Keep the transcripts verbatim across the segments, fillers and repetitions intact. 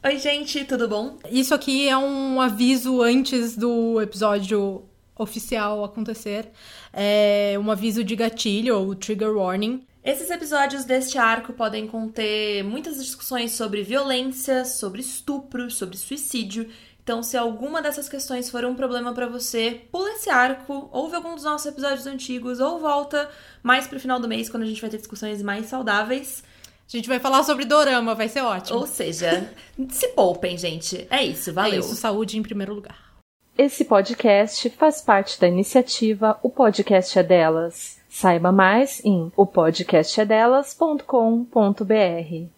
Oi, gente, tudo bom? Isso aqui é um aviso antes do episódio oficial acontecer. É um aviso de gatilho, ou trigger warning. Esses episódios deste arco podem conter muitas discussões sobre violência, sobre estupro, sobre suicídio. Então, se alguma dessas questões for um problema pra você, pula esse arco, ouve algum dos nossos episódios antigos, ou volta mais pro final do mês, quando a gente vai ter discussões mais saudáveis. A gente vai falar sobre dorama, vai ser ótimo. Ou seja, se poupem, gente. É isso, valeu. É isso, saúde em primeiro lugar. Esse podcast faz parte da iniciativa O Podcast é Delas. Saiba mais em o podcast é delas ponto com ponto b r.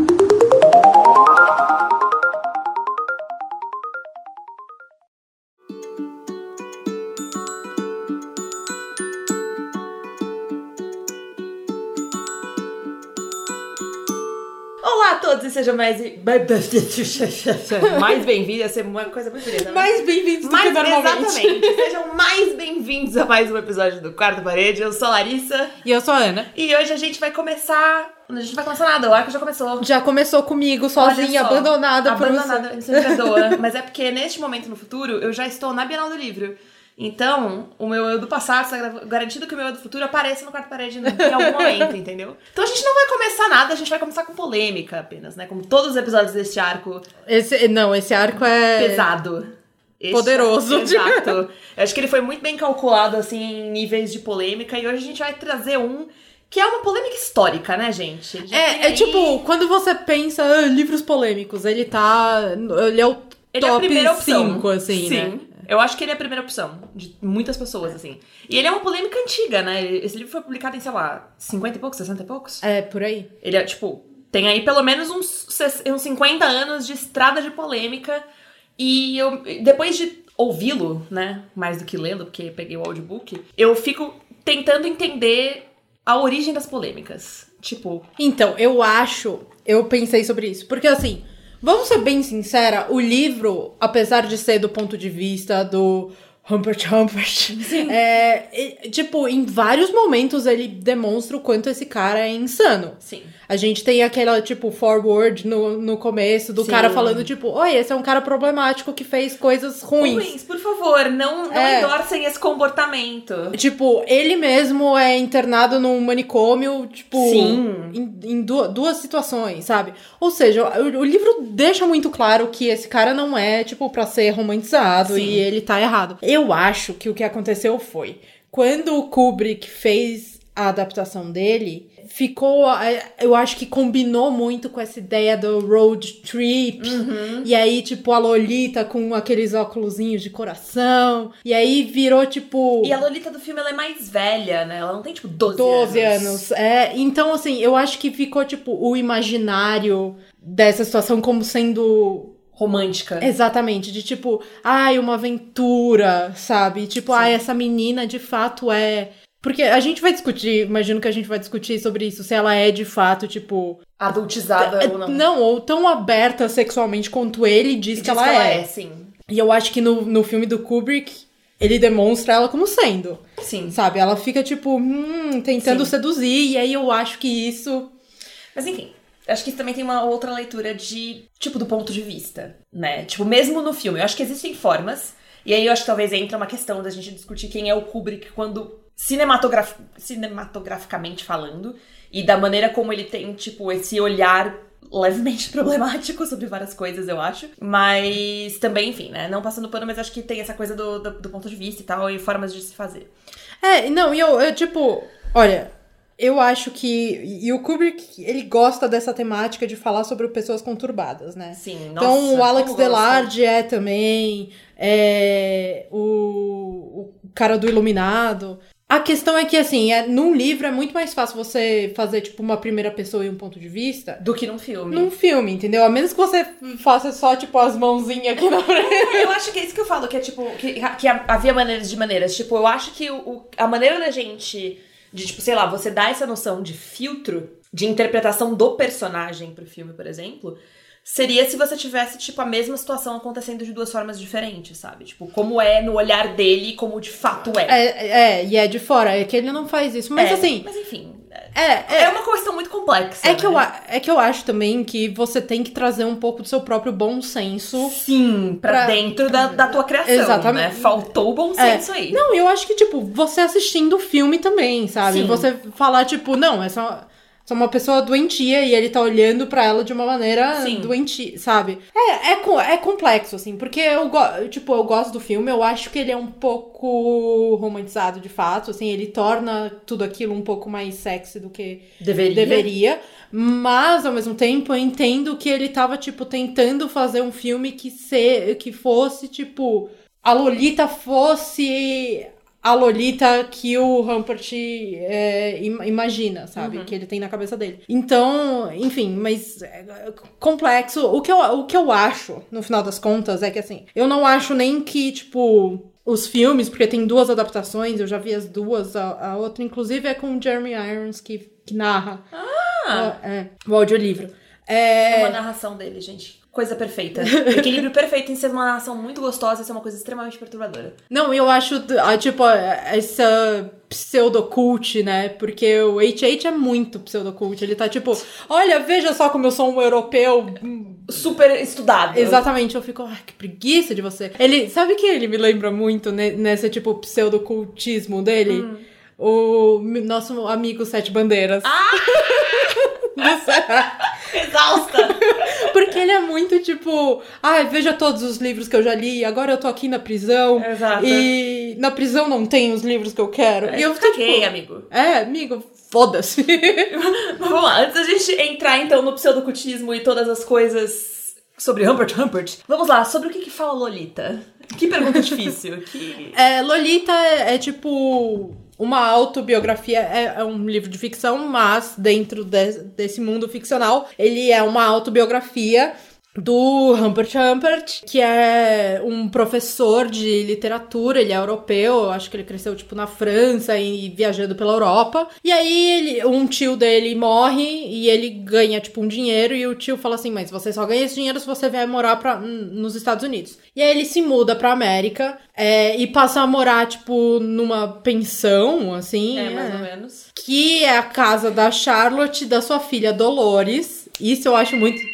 Olá a todos e sejam mais... mais bem-vindos, ia ser uma coisa muito bonita, né? Mais bem-vindos do mais, que normalmente. Exatamente, sejam mais bem-vindos a mais um episódio do Quarto Parede. Eu sou a Larissa. E eu sou a Ana. E hoje a gente vai começar... A gente não vai começar nada, o arco já começou. Já começou comigo, sozinha, Olha só, abandonada, abandonada por você. Me perdoa, mas é porque neste momento no futuro eu já estou na Bienal do Livro. Então, o meu eu do passado está garantido que o meu eu do futuro apareça no Quarto Parede em algum momento, entendeu? Então a gente não vai começar nada, a gente vai começar com polêmica apenas, né? Como todos os episódios deste arco. Esse, não, esse arco é... Pesado. Este Poderoso. Arco, exato. Eu acho que ele foi muito bem calculado, assim, em níveis de polêmica. E hoje a gente vai trazer um que é uma polêmica histórica, né, gente? Já É, é aí... tipo, quando você pensa ah, livros polêmicos, ele tá... Ele é o ele top é cinco, assim, Sim. né? Eu acho que ele é a primeira opção de muitas pessoas, assim. E ele é uma polêmica antiga, né? Esse livro foi publicado em, sei lá, cinquenta e poucos, sessenta e poucos? É, por aí. Ele é, tipo, tem aí pelo menos uns, uns cinquenta anos de estrada de polêmica. E eu, depois de ouvi-lo, né, mais do que lendo, porque peguei o audiobook, eu fico tentando entender a origem das polêmicas. Tipo... Então, eu acho... Eu pensei sobre isso. Porque, assim... Vamos ser bem sincera, o livro, apesar de ser do ponto de vista do Humpert Humpert, é, é, tipo, em vários momentos ele demonstra o quanto esse cara é insano. Sim. A gente tem aquela, tipo, forward no, no começo do Sim. cara falando, tipo, oi, esse é um cara problemático que fez coisas ruins. Ruins, por favor, não, não é. endossem esse comportamento. Tipo, ele mesmo é internado num manicômio, tipo, Sim. em, em duas, duas situações, sabe? Ou seja, o, o livro deixa muito claro que esse cara não é, tipo, pra ser romantizado Sim. e ele tá errado. Eu acho que o que aconteceu foi, quando o Kubrick fez a adaptação dele, ficou, eu acho que combinou muito com essa ideia do road trip, uhum. e aí, tipo, a Lolita com aqueles óculosinhos de coração, e aí virou, tipo... E a Lolita do filme, ela é mais velha, né? Ela não tem, tipo, doze, doze anos. anos. É, então, assim, eu acho que ficou, tipo, o imaginário dessa situação como sendo... romântica. Exatamente, de tipo, ai, uma aventura, sabe? Tipo, Sim. ai, essa menina de fato é... Porque a gente vai discutir, imagino que a gente vai discutir sobre isso, se ela é de fato, tipo... adultizada t- ou não. Não, ou tão aberta sexualmente quanto ele diz, que, diz ela que ela é. é. é sim. E eu acho que no, no filme do Kubrick, ele demonstra ela como sendo. Sim. Sabe? Ela fica, tipo, hum, tentando Sim. seduzir, e aí eu acho que isso... Mas enfim... Acho que isso também tem uma outra leitura de, tipo, do ponto de vista, né? Tipo, mesmo no filme. Eu acho que existem formas. E aí eu acho que talvez entra uma questão da gente discutir quem é o Kubrick quando cinematograf... cinematograficamente falando. E da maneira como ele tem, tipo, esse olhar levemente problemático sobre várias coisas, eu acho. Mas também, enfim, né? Não passando pano, mas acho que tem essa coisa do, do, do ponto de vista e tal. E formas de se fazer. É, não, e eu, eu, tipo... Olha... Eu acho que... E o Kubrick, ele gosta dessa temática de falar sobre pessoas conturbadas, né? Sim, nossa. Então, o Alex como Delarge é também. É, o, o cara do Iluminado. A questão é que, assim, é, num livro é muito mais fácil você fazer, tipo, uma primeira pessoa e um ponto de vista. Do que num filme. Num filme, entendeu? A menos que você faça só, tipo, as mãozinhas aqui na frente. Eu acho que é isso que eu falo, que é, tipo... Que, que havia maneiras de maneiras. Tipo, eu acho que o, a maneira da gente... De, tipo, sei lá, você dá essa noção de filtro, de interpretação do personagem pro filme, por exemplo, seria se você tivesse, tipo, a mesma situação acontecendo de duas formas diferentes, sabe? Tipo, como é no olhar dele e como de fato é. É, é, e é de fora, é que ele não faz isso. Mas é, assim... Mas enfim, É, é, é uma questão muito complexa. É, né? que eu, é que eu acho também que você tem que trazer um pouco do seu próprio bom senso. Sim, pra, pra dentro da, da tua criação. Exatamente. Né? Faltou o bom senso é. aí. Não, eu acho que, tipo, você assistindo o filme também, sabe? Sim. Você falar, tipo, não, essa. Só uma pessoa doentia e ele tá olhando pra ela de uma maneira Sim. doentia, sabe? É, é, é complexo, assim, porque eu, tipo, eu gosto do filme, eu acho que ele é um pouco romantizado, de fato, assim, ele torna tudo aquilo um pouco mais sexy do que deveria. deveria. Mas, ao mesmo tempo, eu entendo que ele tava, tipo, tentando fazer um filme que, se, que fosse, tipo, a Lolita fosse... a Lolita que o Humpert é, imagina, sabe? Uhum. Que ele tem na cabeça dele. Então, enfim, mas é complexo. O que, eu, o que eu acho, no final das contas, é que, assim, eu não acho nem que, tipo, os filmes, porque tem duas adaptações, eu já vi as duas, a, a outra, inclusive, é com o Jeremy Irons, que, que narra ah. o, é, o audiolivro. É uma narração dele, gente. Coisa perfeita. Equilíbrio perfeito em ser uma narração muito gostosa e ser uma coisa extremamente perturbadora. Não, eu acho, tipo, essa pseudocult, né? Porque o H H é muito pseudocult. Ele tá tipo, olha, veja só como eu sou um europeu super estudado. Exatamente. Eu fico, ai, que preguiça de você. Ele, sabe que ele me lembra muito nesse, tipo, pseudocultismo dele? Hum. O nosso amigo Sete Bandeiras. Ah! Exausta! Porque ele é muito tipo, ai, ah, veja todos os livros que eu já li, agora eu tô aqui na prisão. Exato. E na prisão não tem os livros que eu quero. É, e eu fiquei, tipo, amigo. É, amigo, foda-se. Vamos lá, antes da gente entrar então no pseudocultismo e todas as coisas sobre Humpert Humpert, vamos lá, sobre o que que fala Lolita? Que pergunta difícil. Que... É, Lolita é, é tipo... uma autobiografia, é, é um livro de ficção, mas dentro de, desse mundo ficcional, ele é uma autobiografia do Humpert Humpert, que é um professor de literatura, ele é europeu, acho que ele cresceu, tipo, na França e viajando pela Europa. E aí, ele, um tio dele morre e ele ganha, tipo, um dinheiro e o tio fala assim, mas você só ganha esse dinheiro se você vier morar pra, nos Estados Unidos. E aí, ele se muda pra América é, e passa a morar, tipo, numa pensão, assim. É, mais é, ou menos. Que é a casa da Charlotte e da sua filha Dolores. Isso eu acho muito...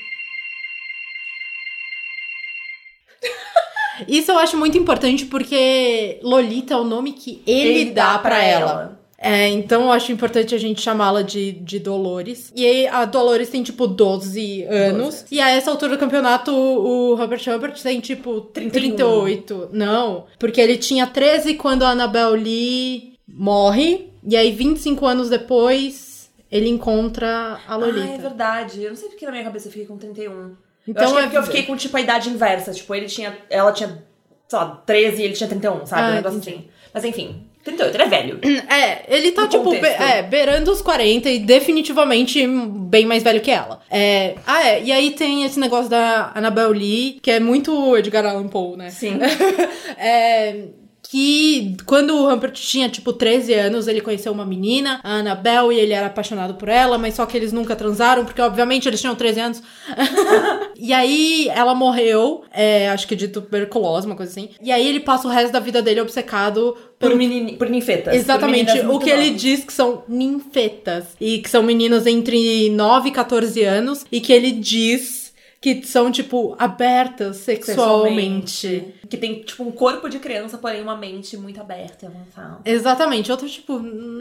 Isso eu acho muito importante porque Lolita é o nome que ele, ele dá, dá pra, pra ela. ela. É, então eu acho importante a gente chamá-la de, de Dolores. E aí a Dolores tem tipo doze anos. doze. E a essa altura do campeonato o Humpert Humpert tem tipo trinta e um. trinta e oito. Não, porque ele tinha treze quando a Annabel Lee morre. E aí vinte e cinco anos depois ele encontra a Lolita. Ah, é verdade. Eu não sei porque na minha cabeça eu fiquei com trinta e um. Então, eu acho que é porque eu fiquei com, tipo, a idade inversa. Tipo, ele tinha... Ela tinha, sei lá, treze e ele tinha trinta e um, sabe? Ah, um negócio assim. Mas, enfim, trinta e oito, ele é velho. É, ele tá, no tipo, be- é, beirando os quarenta e definitivamente bem mais velho que ela. É, ah, é, e aí tem esse negócio da Annabel Lee, que é muito Edgar Allan Poe, né? Sim. é... que quando o Humpert tinha, tipo, treze anos, ele conheceu uma menina, a Annabel, e ele era apaixonado por ela, mas só que eles nunca transaram, porque, obviamente, eles tinham treze anos. E aí, ela morreu, é, acho que de tuberculose, uma coisa assim. E aí, ele passa o resto da vida dele obcecado por, menini, por ninfetas. Exatamente. Por o que novas. Ele diz que são ninfetas. E que são meninas entre nove e quatorze anos. E que ele diz... que são, tipo, abertas sexualmente. sexualmente. Que tem, tipo, um corpo de criança, porém uma mente muito aberta e avançada. Exatamente. Outro, tipo...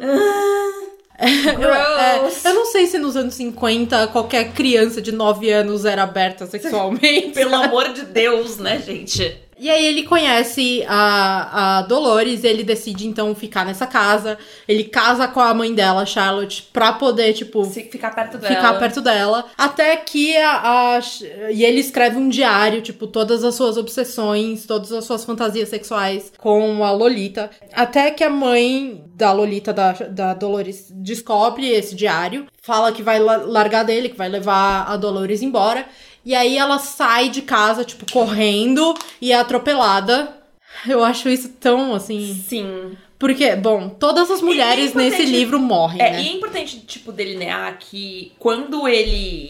eu, é, eu não sei se nos anos cinquenta qualquer criança de nove anos era aberta sexualmente. Pelo amor de Deus, né, gente? E aí ele conhece a, a Dolores, ele decide então ficar nessa casa, ele casa com a mãe dela, Charlotte, pra poder, tipo... Se ficar perto dela. Ficar perto dela. Até que a, a... E ele escreve um diário, tipo, todas as suas obsessões, todas as suas fantasias sexuais com a Lolita. Até que a mãe da Lolita, da, da Dolores, descobre esse diário, fala que vai largar dele, que vai levar a Dolores embora. E aí ela sai de casa, tipo, correndo e é atropelada. Eu acho isso tão, assim... Sim. Porque, bom, todas as mulheres é nesse livro morrem, é, né? E é importante, tipo, delinear que quando ele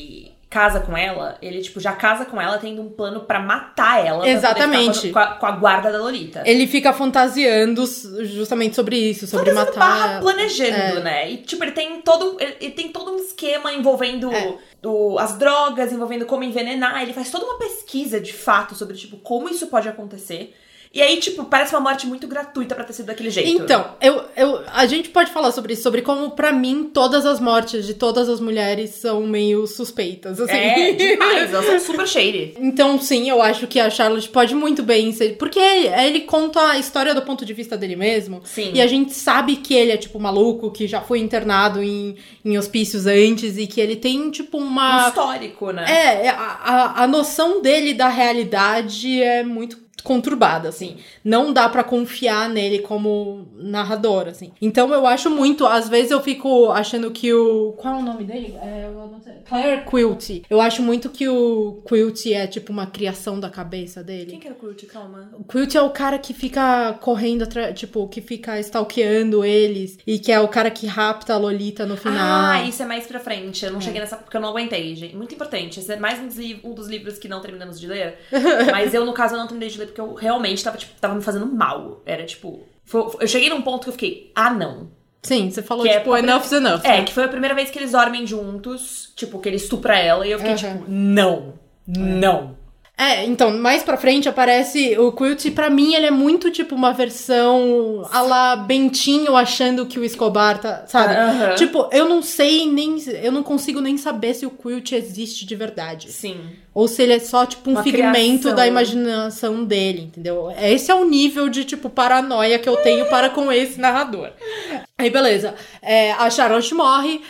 casa com ela, ele, tipo, já casa com ela tendo um plano pra matar ela. Exatamente. Pra poder ficar com a, com a guarda da Lolita. Ele fica fantasiando justamente sobre isso, sobre matar. Barra planejando, é. né? E, tipo, ele tem todo, ele, ele tem todo um esquema envolvendo é. o, as drogas, envolvendo como envenenar. Ele faz toda uma pesquisa, de fato, sobre, tipo, como isso pode acontecer. E aí, tipo, parece uma morte muito gratuita pra ter sido daquele jeito. Então, eu, eu, a gente pode falar sobre isso, sobre como, pra mim, todas as mortes de todas as mulheres são meio suspeitas, assim. É, demais, elas são super shady. Então, sim, eu acho que a Charlotte pode muito bem ser... Porque ele conta a história do ponto de vista dele mesmo. Sim. E a gente sabe que ele é, tipo, maluco, que já foi internado em, em hospícios antes e que ele tem, tipo, uma... Um histórico, né? É, a, a, a noção dele da realidade é muito conturbada, assim. Não dá pra confiar nele como narrador, assim. Então eu acho muito, às vezes eu fico achando que o... Qual é o nome dele? É, eu não sei. Claire Quilty. Eu acho muito que o Quilty é tipo uma criação da cabeça dele. Quem que é o Quilty? Calma. O Quilty é o cara que fica correndo atrás, tipo, que fica stalkeando eles e que é o cara que rapta a Lolita no final. Ah, isso é mais pra frente. Eu não é. cheguei nessa porque eu não aguentei, gente. Muito importante. Esse é mais um dos livros que não terminamos de ler. Mas eu, no caso, eu não terminei de ler porque eu realmente tava, tipo, tava me fazendo mal. Era, tipo... Foi, eu cheguei num ponto que eu fiquei, ah, não. Sim, você falou, que tipo, é enough's enough. É, né? que foi a primeira vez que eles dormem juntos, tipo, que ele estupra ela, e eu fiquei, uhum. tipo, não, não. É, então, mais pra frente aparece o Quilty, pra mim ele é muito, tipo, uma versão a la Bentinho achando que o Escobar tá, sabe? Uhum. Tipo, eu não sei nem, eu não consigo nem saber se o Quilty existe de verdade. Sim. Ou se ele é só, tipo, um uma figmento criação. da imaginação dele, entendeu? Esse é o nível de, tipo, paranoia que eu tenho para com esse narrador. Aí, beleza. É, a Charlotte morre,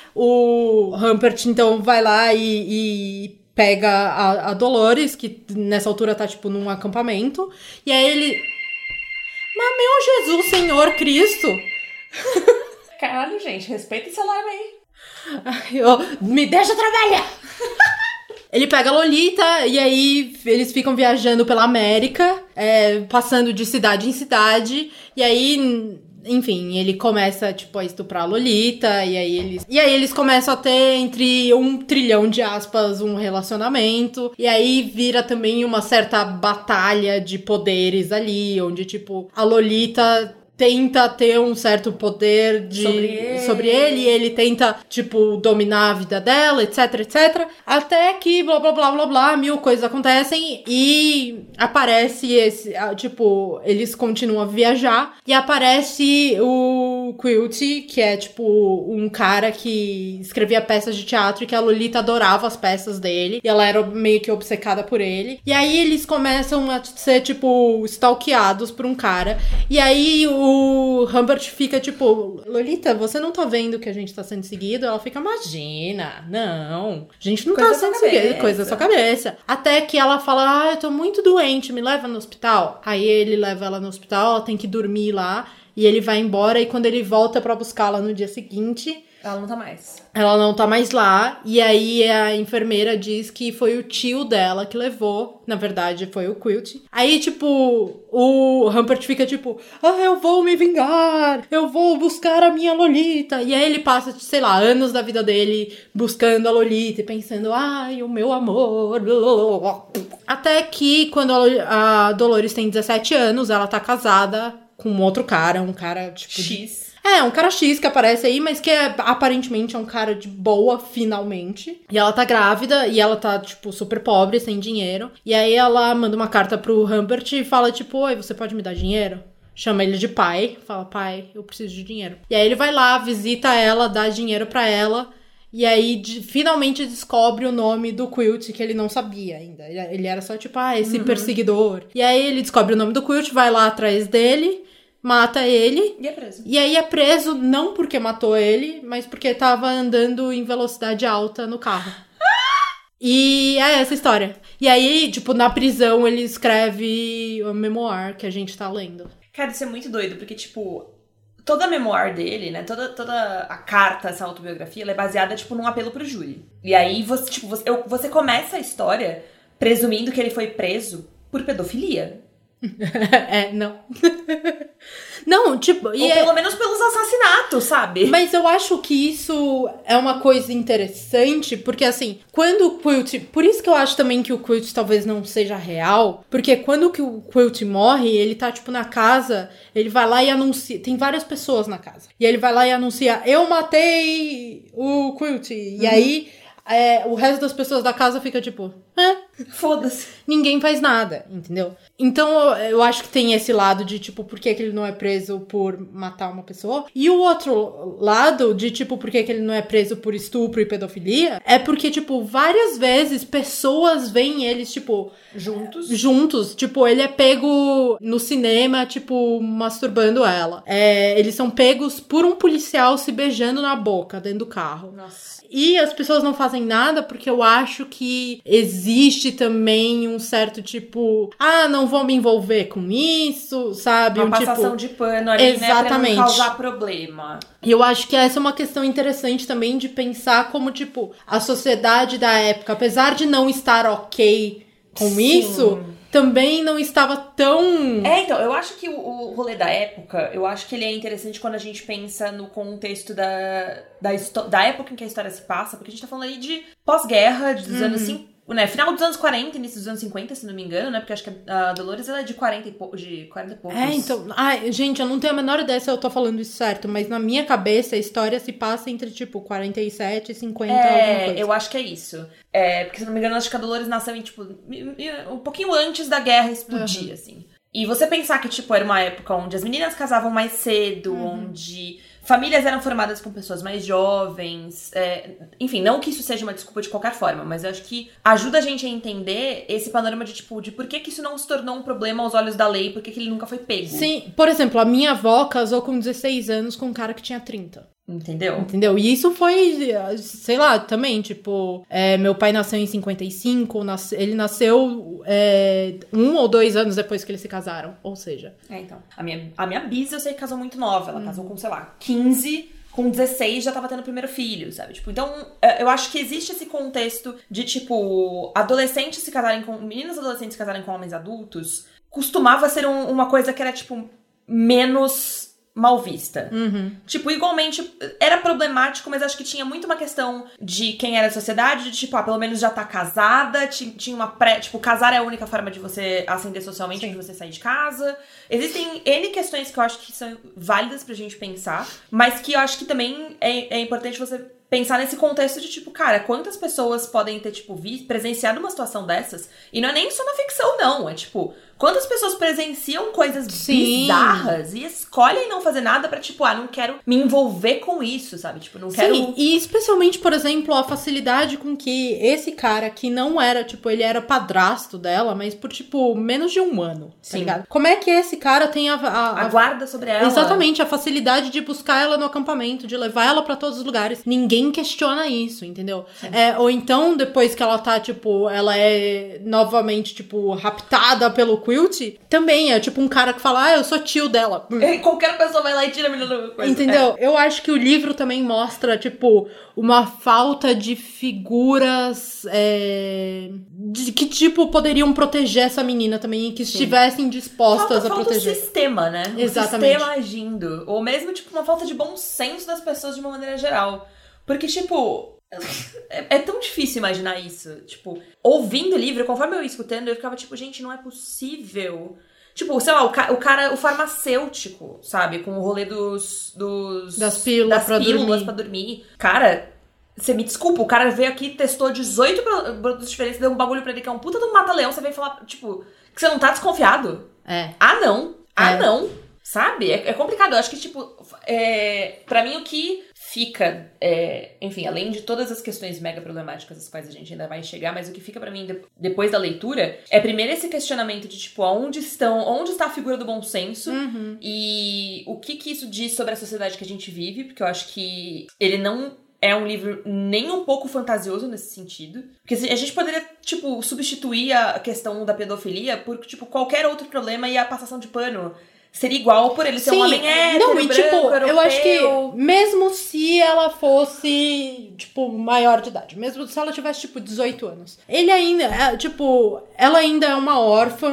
o Humpert, então, vai lá e... e pega a, a Dolores, que nessa altura tá, tipo, num acampamento. E aí ele... Mas, meu Jesus, Senhor Cristo! Caralho, gente, respeita esse alarme aí. Ai, eu, me deixa trabalhar! Ele pega a Lolita e aí eles ficam viajando pela América, é, passando de cidade em cidade. E aí... Enfim, ele começa, tipo, a estuprar a Lolita, e aí eles... E aí eles começam a ter, entre um trilhão de aspas, um relacionamento. E aí vira também uma certa batalha de poderes ali, onde, tipo, a Lolita... tenta ter um certo poder de, sobre, ele. sobre ele, e ele tenta, tipo, dominar a vida dela, etc, etcétera. Até que, blá, blá, blá, blá, blá, mil coisas acontecem e aparece esse, tipo, eles continuam a viajar e aparece o Quilty, que é, tipo, um cara que escrevia peças de teatro e que a Lolita adorava as peças dele e ela era meio que obcecada por ele. E aí eles começam a ser, tipo, stalkeados por um cara. E aí o O Humbert fica tipo, Lolita, você não tá vendo que a gente tá sendo seguido? Ela fica, imagina, não, a gente não coisa tá sendo seguido, coisa da sua cabeça. Até que ela fala, ah, eu tô muito doente, me leva no hospital. Aí ele leva ela no hospital, ela tem que dormir lá, e ele vai embora, e quando ele volta pra buscá-la no dia seguinte... Ela não tá mais. Ela não tá mais lá, e aí a enfermeira diz que foi o tio dela que levou, na verdade foi o Quilty. Aí, tipo, o Humpert fica tipo, ah, eu vou me vingar, eu vou buscar a minha Lolita. E aí ele passa, sei lá, anos da vida dele buscando a Lolita e pensando, ai, o meu amor. Até que, quando a Dolores tem dezessete anos, ela tá casada com outro cara, um cara, tipo... X. É, um cara X que aparece aí, mas que é, aparentemente é um cara de boa, finalmente. E ela tá grávida, e ela tá, tipo, super pobre, sem dinheiro. E aí ela manda uma carta pro Humbert e fala, tipo, oi, você pode me dar dinheiro? Chama ele de pai, fala, pai, eu preciso de dinheiro. E aí ele vai lá, visita ela, dá dinheiro pra ela... E aí, de, finalmente descobre o nome do Quilty, que ele não sabia ainda. Ele, ele era só, tipo, ah, esse uhum. perseguidor. E aí ele descobre o nome do Quilty, vai lá atrás dele... Mata ele. E é preso. E aí é preso não porque matou ele, mas porque tava andando em velocidade alta no carro. E é essa história. E aí, tipo, na prisão ele escreve o memoir que a gente tá lendo. Cara, isso é muito doido, porque, tipo, toda a memoir dele, né, toda, toda a carta, essa autobiografia, ela é baseada, tipo, num apelo pro júri. E aí, você, tipo, você, eu, você começa a história presumindo que ele foi preso por pedofilia. É, não. Não, tipo... Ou e pelo é... menos pelos assassinatos, sabe? Mas eu acho que isso é uma coisa interessante, porque assim, quando o Quilt... Por isso que eu acho também que o Quilt talvez não seja real, porque quando que o Quilt morre, ele tá, tipo, na casa, ele vai lá e anuncia... Tem várias pessoas na casa. E ele vai lá e anuncia, eu matei o Quilt. E uhum. aí... É, o resto das pessoas da casa fica tipo, é, foda-se. Ninguém faz nada, entendeu? Então eu, eu acho que tem esse lado de tipo, por que, que ele não é preso por matar uma pessoa? E o outro lado de tipo, por que, que ele não é preso por estupro e pedofilia? É porque, tipo, várias vezes pessoas veem eles, tipo, juntos. Juntos. Tipo, ele é pego no cinema, tipo, masturbando ela. É, eles são pegos por um policial se beijando na boca dentro do carro. Nossa. E as pessoas não fazem nada porque eu acho que existe também um certo tipo, ah, não vou me envolver com isso, sabe? Uma um passação tipo... de pano ali, Exatamente. Né, pra não causar problema. E eu acho que essa é uma questão interessante também de pensar como, tipo, a sociedade da época, apesar de não estar ok com Sim. isso... também não estava tão... É, então, eu acho que o, o rolê da época, eu acho que ele é interessante quando a gente pensa no contexto da, da, da época em que a história se passa, porque a gente tá falando aí de pós-guerra, dos uhum. anos cinquenta, né, final dos anos quarenta, início dos anos cinquenta, se não me engano, né, porque acho que a Dolores, ela é de quarenta e, pou, de quarenta e poucos. É, então, ai, gente, eu não tenho a menor ideia se eu tô falando isso certo, mas na minha cabeça a história se passa entre, tipo, quarenta e sete e cinquenta, é, alguma coisa. Eu acho que é isso. É, porque se não me engano, acho que a Dolores nasceu em, tipo, um pouquinho antes da guerra explodir, uhum. assim. E você pensar que, tipo, era uma época onde as meninas casavam mais cedo, uhum. onde famílias eram formadas com pessoas mais jovens, é, enfim, não que isso seja uma desculpa de qualquer forma, mas eu acho que ajuda a gente a entender esse panorama de, tipo, de por que que isso não se tornou um problema aos olhos da lei, por que que ele nunca foi pego. Sim, por exemplo, a minha avó casou com dezesseis anos com um cara que tinha trinta. Entendeu? Entendeu? E isso foi, sei lá, também, tipo, é, meu pai nasceu em cinquenta e cinco, nas, ele nasceu é, um ou dois anos depois que eles se casaram, ou seja... É, então, a minha, a minha bisa eu sei que casou muito nova, ela hum. casou com, sei lá, quinze, com dezesseis já tava tendo o primeiro filho, sabe? Tipo, então, eu acho que existe esse contexto de, tipo, adolescentes se casarem com... meninos adolescentes se casarem com homens adultos, costumava ser um, uma coisa que era, tipo, menos... mal vista. Uhum. Tipo, igualmente, era problemático, mas acho que tinha muito uma questão de quem era a sociedade, de tipo, ah, pelo menos já tá casada, tinha, tinha uma pré... Tipo, casar é a única forma de você ascender socialmente, Sim. de você sair de casa. Existem N questões que eu acho que são válidas pra gente pensar, mas que eu acho que também é, é importante você pensar nesse contexto de, tipo, cara, quantas pessoas podem ter, tipo, vi, presenciado uma situação dessas? E não é nem só na ficção, não. É, tipo, quantas pessoas presenciam coisas Sim. bizarras e escolhem não fazer nada pra, tipo, ah, não quero me envolver com isso, sabe? Tipo, não quero... Sim, e especialmente, por exemplo, a facilidade com que esse cara, que não era, tipo, ele era padrasto dela, mas por, tipo, menos de um ano, Sim. tá ligado? Como é que esse cara tem a... A, a, a guarda sobre ela. Exatamente, a facilidade de buscar ela no acampamento, de levar ela pra todos os lugares. Ninguém questiona isso, entendeu? É, ou então, depois que ela tá, tipo, ela é novamente, tipo, raptada pelo Quilt, também é, tipo, um cara que fala, ah, eu sou tio dela. E qualquer pessoa vai lá e tira a menina do coisa. Entendeu? É. Eu acho que o livro também mostra, tipo, uma falta de figuras é, de, que, tipo, poderiam proteger essa menina também, que Sim. estivessem dispostas falta, a proteger. Falta o sistema, né? Exatamente. O sistema agindo. Ou mesmo, tipo, uma falta de bom senso das pessoas de uma maneira geral. Porque, tipo, é, é tão difícil imaginar isso. Tipo, ouvindo o livro, conforme eu ia escutando, eu ficava tipo, gente, não é possível. Tipo, sei lá, o, ca- o cara, o farmacêutico, sabe? Com o rolê dos... dos das pílulas, das pra, pílulas dormir. pra dormir. Cara, você me desculpa, o cara veio aqui, testou dezoito produtos diferentes, deu um bagulho pra ele que é um puta do mata-leão, você vem falar, tipo, que você não tá desconfiado. É. Ah, não. Ah, é. não. Sabe? É, é complicado. Eu acho que, tipo, é, pra mim o que fica, é, enfim, além de todas as questões mega problemáticas às quais a gente ainda vai chegar, mas o que fica pra mim de, depois da leitura é primeiro esse questionamento de, tipo, onde estão, onde está a figura do bom senso uhum. e o que que isso diz sobre a sociedade que a gente vive, porque eu acho que ele não é um livro nem um pouco fantasioso nesse sentido. Porque a gente poderia, tipo, substituir a questão da pedofilia por, tipo, qualquer outro problema e a passação de pano seria igual por ele ser Sim, um homem hétero, não, e, branco, tipo, europeu. eu acho que mesmo se ela fosse, tipo, maior de idade, mesmo se ela tivesse, tipo, dezoito anos, ele ainda, é, tipo, ela ainda é uma órfã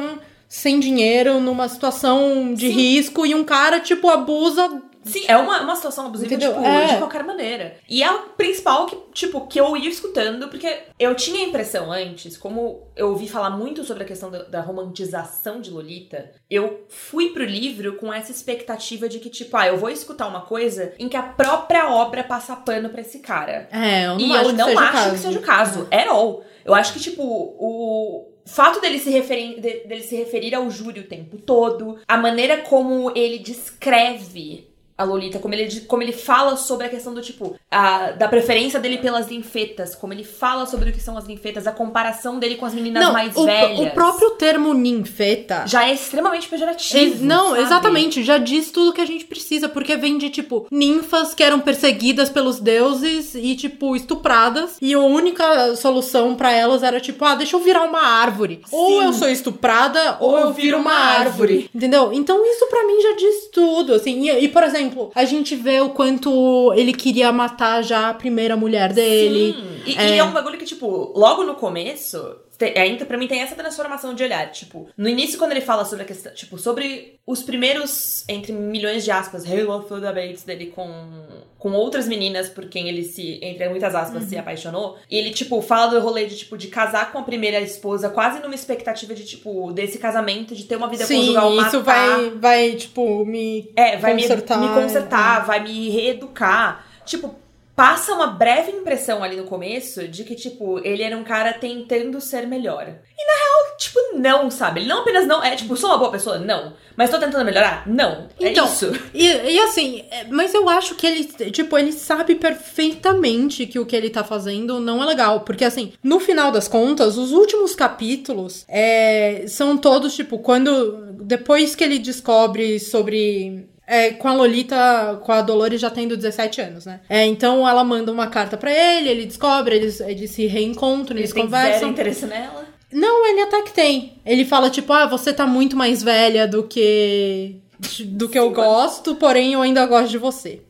sem dinheiro, numa situação de Sim. risco, e um cara, tipo, abusa... Sim, é uma, uma situação abusiva, tipo, é. de qualquer maneira. E é o principal que, tipo, que eu ia escutando, porque eu tinha a impressão antes, como eu ouvi falar muito sobre a questão da, da romantização de Lolita, eu fui pro livro com essa expectativa de que, tipo, ah, eu vou escutar uma coisa em que a própria obra passa pano pra esse cara. É, eu não e acho eu não que seja acho o caso. que seja o caso, at all. Eu acho que, tipo, o... O fato dele se, referir, de, dele se referir ao júri o tempo todo, a maneira como ele descreve a Lolita, como ele, como ele fala sobre a questão do tipo, a, da preferência dele pelas ninfetas, como ele fala sobre o que são as ninfetas, a comparação dele com as meninas não, mais o, velhas. O próprio termo ninfeta já é extremamente pejorativo. Ele, não, sabe? Exatamente, já diz tudo que a gente precisa, porque vem de, tipo, ninfas que eram perseguidas pelos deuses e, tipo, estupradas, e a única solução pra elas era, tipo, ah, deixa eu virar uma árvore. Sim. Ou eu sou estuprada, ou, ou eu viro uma, uma árvore. árvore. Entendeu? Então isso pra mim já diz tudo, assim, e, e por exemplo, a gente vê o quanto ele queria matar já a primeira mulher dele. Sim, e é, e é um bagulho que, tipo, logo no começo, ainda pra mim tem essa transformação de olhar, tipo, no início quando ele fala sobre a questão, tipo, sobre os primeiros, entre milhões de aspas, Halo of the Bates dele com, com outras meninas por quem ele se, entre muitas aspas, uhum. se apaixonou, e ele, tipo, fala do rolê de, tipo, de casar com a primeira esposa, quase numa expectativa de, tipo, desse casamento, de ter uma vida Sim, conjugal, matar. isso vai, vai, tipo, me é, vai consertar. Me, me consertar, é. vai me reeducar. Tipo, passa uma breve impressão ali no começo de que, tipo, ele era um cara tentando ser melhor. E na real, tipo, não, sabe? Ele não apenas não... É, tipo, sou uma boa pessoa? Não. Mas tô tentando melhorar? Não. É então, isso. E, e assim, mas eu acho que ele, tipo, ele sabe perfeitamente que o que ele tá fazendo não é legal. Porque, assim, no final das contas, os últimos capítulos é, são todos, tipo, quando... Depois que ele descobre sobre... É, com a Lolita, com a Dolores já tendo dezessete anos, né? É, então ela manda uma carta pra ele, ele descobre, eles, eles se reencontram, ele eles tem conversam. Zero interesse nela? Não, ele até que tem. Ele fala, tipo, ah, você tá muito mais velha do que... do que eu gosto, porém eu ainda gosto de você.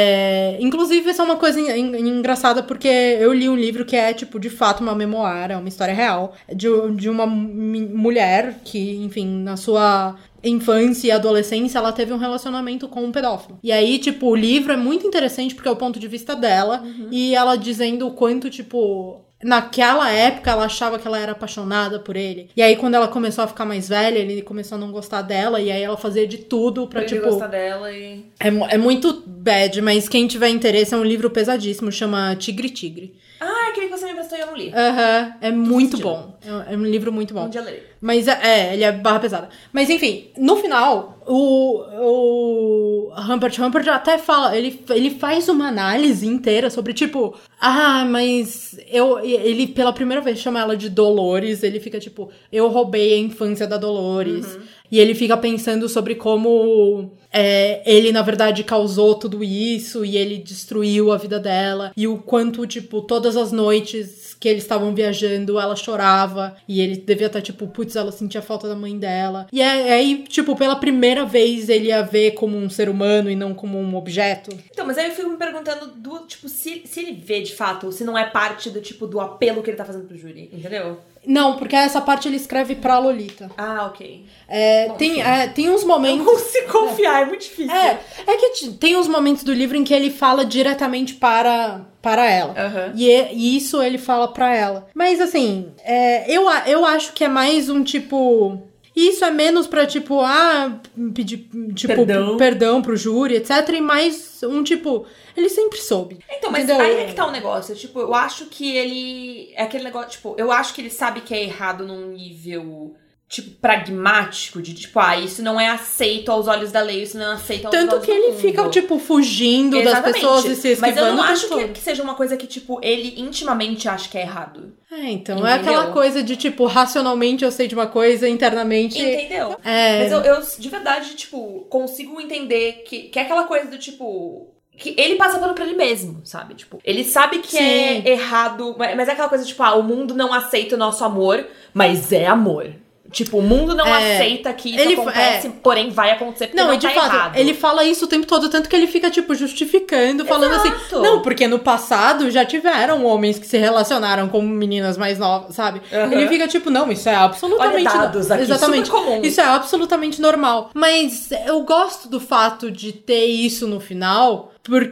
É, inclusive, isso é uma coisa en- engraçada, porque eu li um livro que é, tipo, de fato uma memoir, é uma história real, de, de uma m- mulher que, enfim, na sua infância e adolescência, ela teve um relacionamento com um pedófilo. E aí, tipo, o livro é muito interessante porque é o ponto de vista dela, uhum. e ela dizendo o quanto, tipo... Naquela época, ela achava que ela era apaixonada por ele. E aí, quando ela começou a ficar mais velha, ele começou a não gostar dela. E aí, ela fazia de tudo pra, pra tipo... ele gostar dela e... É, é muito bad, mas quem tiver interesse, é um livro pesadíssimo. Chama Tigre Tigre. Ah, aquele que você me emprestou e eu não li. Aham, uhum, é muito bom. É, é um livro muito bom. Um dia lerei. Mas é, é, ele é barra pesada. Mas enfim, no final, o, o Humbert Humperdinck até fala, ele, ele faz uma análise inteira sobre, tipo, ah, mas eu, ele pela primeira vez chama ela de Dolores, ele fica tipo, eu roubei a infância da Dolores. Uhum. E ele fica pensando sobre como é, ele, na verdade, causou tudo isso e ele destruiu a vida dela. E o quanto, tipo, todas as noites que eles estavam viajando, ela chorava. E ele devia estar, tipo, putz, ela sentia falta da mãe dela. E aí, tipo, pela primeira vez ele ia ver como um ser humano e não como um objeto. Então, mas aí eu fico me perguntando, do, tipo, se, se ele vê, de fato, ou se não é parte do, tipo, do apelo que ele tá fazendo pro júri, entendeu? Não, porque essa parte ele escreve pra Lolita. Ah, ok. É, tem, é, tem uns momentos... Não consigo confiar, é, é muito difícil. É, é que tem uns momentos do livro em que ele fala diretamente para, para ela. Uhum. E, e isso ele fala pra ela. Mas, assim, é, eu, eu acho que é mais um tipo... Isso é menos pra, tipo, ah, pedir, tipo, perdão, perdão pro júri, etcétera. E mais um, tipo, ele sempre soube. Então, mas entendeu? aí é que tá o negócio. Tipo, eu acho que ele... É aquele negócio, tipo, eu acho que ele sabe que é errado num nível... tipo, pragmático, de tipo, ah, isso não é aceito aos olhos da lei, isso não é aceito aos Tanto olhos que do ele mundo. fica, tipo, fugindo Exatamente. das pessoas e se esquivando. Mas eu não acho que, que seja uma coisa que, tipo, ele intimamente acha que é errado. É, então, entendeu? É aquela coisa de, tipo, racionalmente eu sei de uma coisa, internamente... Entendeu? É... Mas eu, eu, de verdade, tipo, consigo entender que, que é aquela coisa do, tipo... Que ele passa pano pra ele mesmo, sabe? Tipo, ele sabe que Sim. é errado, mas é aquela coisa, tipo, ah, o mundo não aceita o nosso amor, mas é amor. Tipo, o mundo não É, aceita que isso ele- acontece, é. porém vai acontecer porque Não, não, e de tá fato, errado. ele fala isso o tempo todo, tanto que ele fica, tipo, justificando, falando assim, Exato. não, porque no passado já tiveram homens que se relacionaram com meninas mais novas, sabe? Uhum. Ele fica, tipo, não, isso é absolutamente... Olha dados aqui, exatamente, super comum. isso é absolutamente normal. Mas eu gosto do fato de ter isso no final,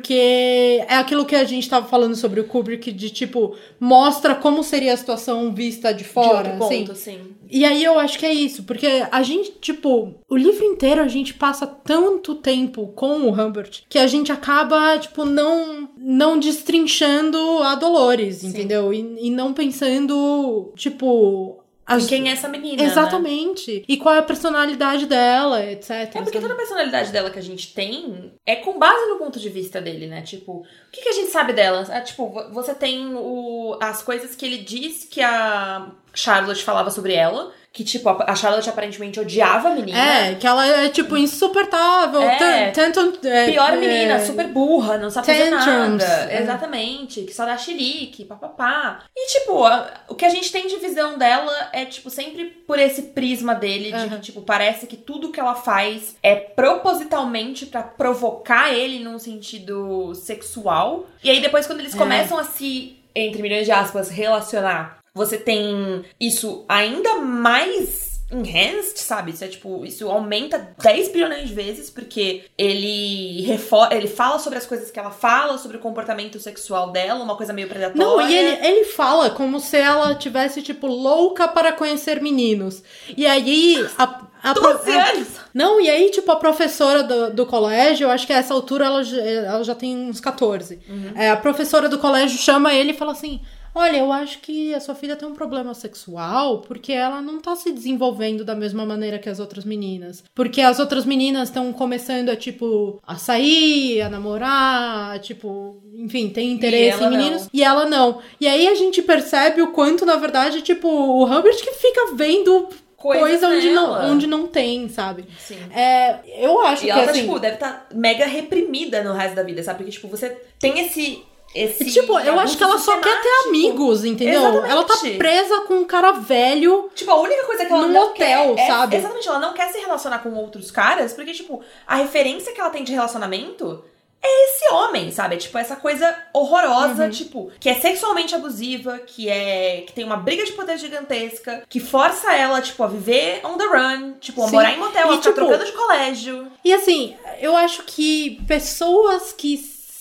porque é aquilo que a gente tava falando sobre o Kubrick, de, tipo, mostra como seria a situação vista de De fora, outro ponto, assim. sim. E aí eu acho que é isso, porque a gente, tipo, o livro inteiro a gente passa tanto tempo com o Humbert que a gente acaba, tipo, não, não destrinchando a Dolores, Sim. entendeu? E, e não pensando, tipo... E quem é essa menina, né? Exatamente. E qual é a personalidade dela, etcétera. É porque sabe? toda a personalidade dela que a gente tem é com base no ponto de vista dele, né? Tipo, o que, que a gente sabe dela? É, tipo, vo- você tem o, as coisas que ele diz que a Charlotte falava sobre ela. Que, tipo, a a Charlotte aparentemente odiava a menina. É, que ela é, tipo, insuportável. É. tan- Tanto... é, Pior é, menina, super burra, não sabe fazer tantrums, nada. é. Exatamente, que só dá xerique, papapá. E, tipo, a- o que a gente tem de visão dela é, tipo, sempre por esse prisma dele, de Uhum. que, tipo, parece que tudo que ela faz é propositalmente pra provocar ele num sentido sexual. E aí, depois, quando eles É. começam a se, entre milhões de aspas, relacionar, você tem isso ainda mais enhanced, sabe? Isso é tipo, isso aumenta dez bilhões de vezes, porque ele refor- ele fala sobre as coisas que ela fala, sobre o comportamento sexual dela, uma coisa meio predatória. Não, e ele, ele fala como se ela tivesse, tipo, louca para conhecer meninos. E aí... A, a pro- doze é, anos! não, e aí, tipo, a professora do, do colégio, eu acho que a essa altura ela, já- ela já tem uns catorze. É, a professora do colégio chama ele e fala assim... Olha, eu acho que a sua filha tem um problema sexual porque ela não tá se desenvolvendo da mesma maneira que as outras meninas. Porque as outras meninas estão começando a, tipo, a sair, a namorar, tipo... Enfim, tem interesse ela em meninos. não. E ela não. E aí a gente percebe o quanto, na verdade, tipo, o Humbert que fica vendo... Coisas Coisa onde nela. não, onde não tem, sabe? Sim. É, eu acho E que, ela tá, assim... tipo, deve estar mega reprimida no resto da vida, sabe? Porque, tipo, você tem esse... esse Tipo, eu acho que ela só quer ter sistemático. amigos, entendeu? Exatamente. Ela tá presa com um cara velho. Tipo, a única coisa que ela Num não hotel, quer é, sabe? exatamente, ela não quer se relacionar com outros caras, porque, tipo, a referência que ela tem de relacionamento é esse homem, sabe? É, tipo, essa coisa horrorosa, Uhum. tipo, que é sexualmente abusiva, que é... que tem uma briga de poder gigantesca, que força ela, tipo, a viver on the run, tipo, a Sim. morar em motel, E, a ficar tipo, trocando de colégio. E assim, eu acho que pessoas que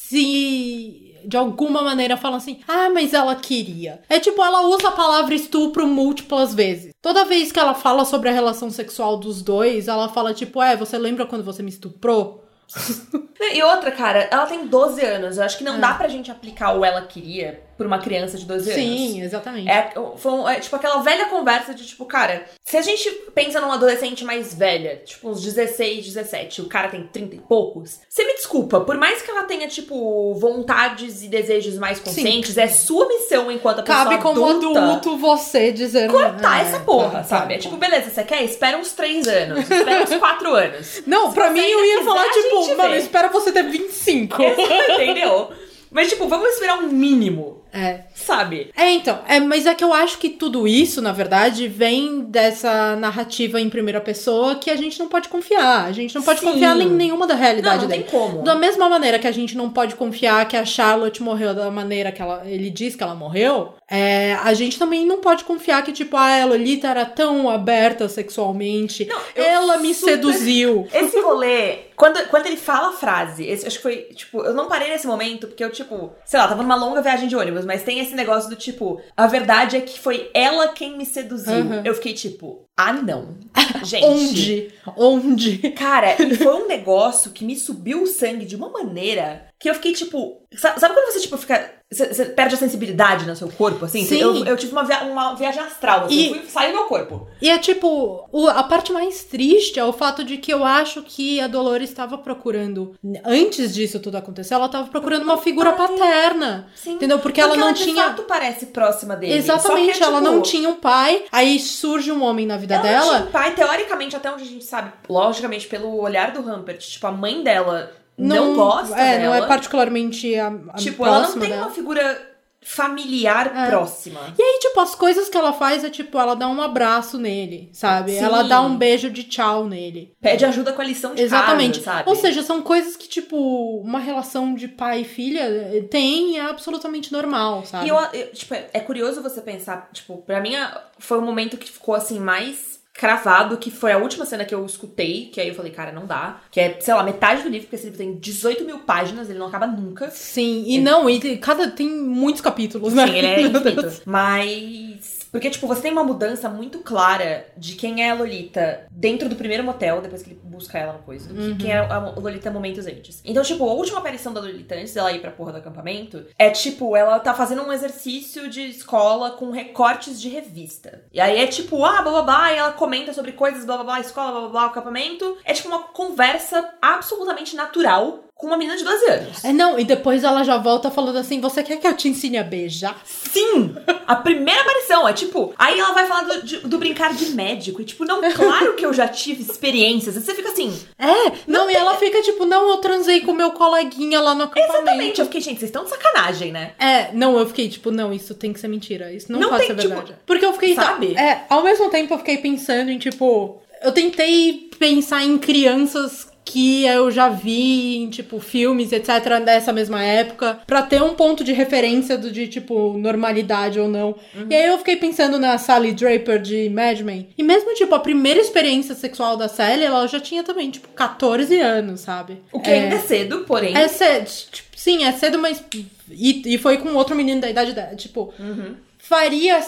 se... de alguma maneira falam assim, ah, mas ela queria. É tipo, ela usa a palavra estupro múltiplas vezes. Toda vez que ela fala sobre a relação sexual dos dois, ela fala tipo, é, você lembra quando você me estuprou? E outra, cara, ela tem doze anos. Eu acho que não É. dá pra gente aplicar o ela queria por uma criança de doze anos. Sim, exatamente. É, foi um- é, tipo aquela velha conversa de tipo, cara, se a gente pensa num adolescente mais velha, tipo uns dezesseis, dezessete, o cara tem trinta e poucos, você me desculpa, por mais que ela tenha, tipo, vontades e desejos mais conscientes, é sua missão enquanto pessoa Cabe como adulta adulto você dizer... cortar é, essa porra, tá, sabe? tá, É tipo, beleza, você quer? Espera uns três anos, espera uns quatro anos. Não, pra Se mim você eu ainda ia quiser, falar, a tipo, gente mano, vê. espera você ter vinte e cinco. Entendeu? Mas, tipo, vamos esperar um mínimo, É. sabe? É, então, é, mas é que eu acho que tudo isso, na verdade, vem dessa narrativa em primeira pessoa que a gente não pode confiar. A gente não pode Sim. confiar em nenhuma da Não, realidade não dele. tem como. Da mesma maneira que a gente não pode confiar que a Charlotte morreu da maneira que ela, ele diz que ela morreu, é, a gente também não pode confiar que, tipo, ah, a Lolita era tão aberta sexualmente, Não, eu ela me super- seduziu. Esse rolê, quando, quando ele fala a frase, esse, acho que foi, tipo, eu não parei nesse momento, porque eu, tipo, sei lá, tava numa longa viagem de ônibus, mas tem esse negócio do tipo, a verdade é que foi ela quem me seduziu. Uhum. Eu fiquei tipo, ah, não. Gente. Onde? Onde? Cara, e foi um negócio que me subiu o sangue de uma maneira que eu fiquei tipo. Sabe, sabe quando você, tipo, fica. Você, você perde a sensibilidade no seu corpo, assim? Sim. Eu, eu tive uma, via- uma viagem astral, assim, E- eu fui, saí do meu corpo. E é tipo, o- a parte mais triste é o fato de que eu acho que a Dolores estava procurando, antes disso tudo acontecer, ela estava procurando uma figura paterna. Sim. Entendeu? Porque, ela não de tinha. fato parece próxima dele. Exatamente, Só que é, ela tipo, não tinha um pai, aí surge um homem na vida Ela não dela. tinha um pai, teoricamente, até onde a gente sabe, logicamente, pelo olhar do Humbert, tipo, a mãe dela não, gosta é, dela. não é particularmente a, a Tipo, ela não próxima tem dela. uma figura familiar é. próxima. E aí, tipo, as coisas que ela faz é, tipo, ela dá um abraço nele, sabe? Sim. Ela dá um beijo de tchau nele. Pede ajuda com a lição de Exatamente. casa, sabe? Ou seja, são coisas que, tipo, uma relação de pai e filha tem e é absolutamente normal, sabe? E eu, eu, tipo, é curioso você pensar, tipo, pra mim foi o momento que ficou, assim, mais cravado, que foi a última cena que eu escutei, que aí eu falei, cara, não dá. Que é, sei lá, metade do livro, porque esse livro tem dezoito mil páginas, ele não acaba nunca. Sim, e ele... não, e cada tem muitos capítulos, né? Sim, ele é infinito. Mas... Porque, tipo, você tem uma mudança muito clara de quem é a Lolita dentro do primeiro motel, depois que ele busca ela no coisa, uhum. quem é a Lolita momentos antes. Então, tipo, a última aparição da Lolita antes dela ir pra porra do acampamento é, tipo, ela tá fazendo um exercício de escola com recortes de revista. E aí é tipo, ah, blá blá blá, e ela comenta sobre coisas, blá blá blá, escola, blá blá blá, acampamento. É tipo uma conversa absolutamente natural com uma menina de doze anos. É, não, e depois ela já volta falando assim, você quer que eu te ensine a beijar? Sim! A primeira aparição é tipo, aí ela vai falar do, de, do brincar de médico, e tipo, não, claro que eu já tive experiências. E você fica assim... É, não, não e ela fica tipo, não, eu transei com meu coleguinha lá no acampamento. Exatamente, eu fiquei, gente, vocês estão de sacanagem, né? É, não, eu fiquei tipo, não, isso tem que ser mentira, isso não, não pode tem, ser verdade. Tipo, porque eu fiquei, sabe? É, ao mesmo tempo eu fiquei pensando em tipo, eu tentei pensar em crianças que eu já vi em, tipo, filmes, etcétera, dessa mesma época, pra ter um ponto de referência do, de, tipo, normalidade ou não. Uhum. E aí eu fiquei pensando na Sally Draper de Mad Men. E mesmo, tipo, a primeira experiência sexual da Sally, ela já tinha também, tipo, catorze anos, sabe? O que é, ainda é cedo, porém... É cedo, tipo, sim, é cedo, mas... E, e foi com outro menino da idade dela, tipo... Uhum. Faria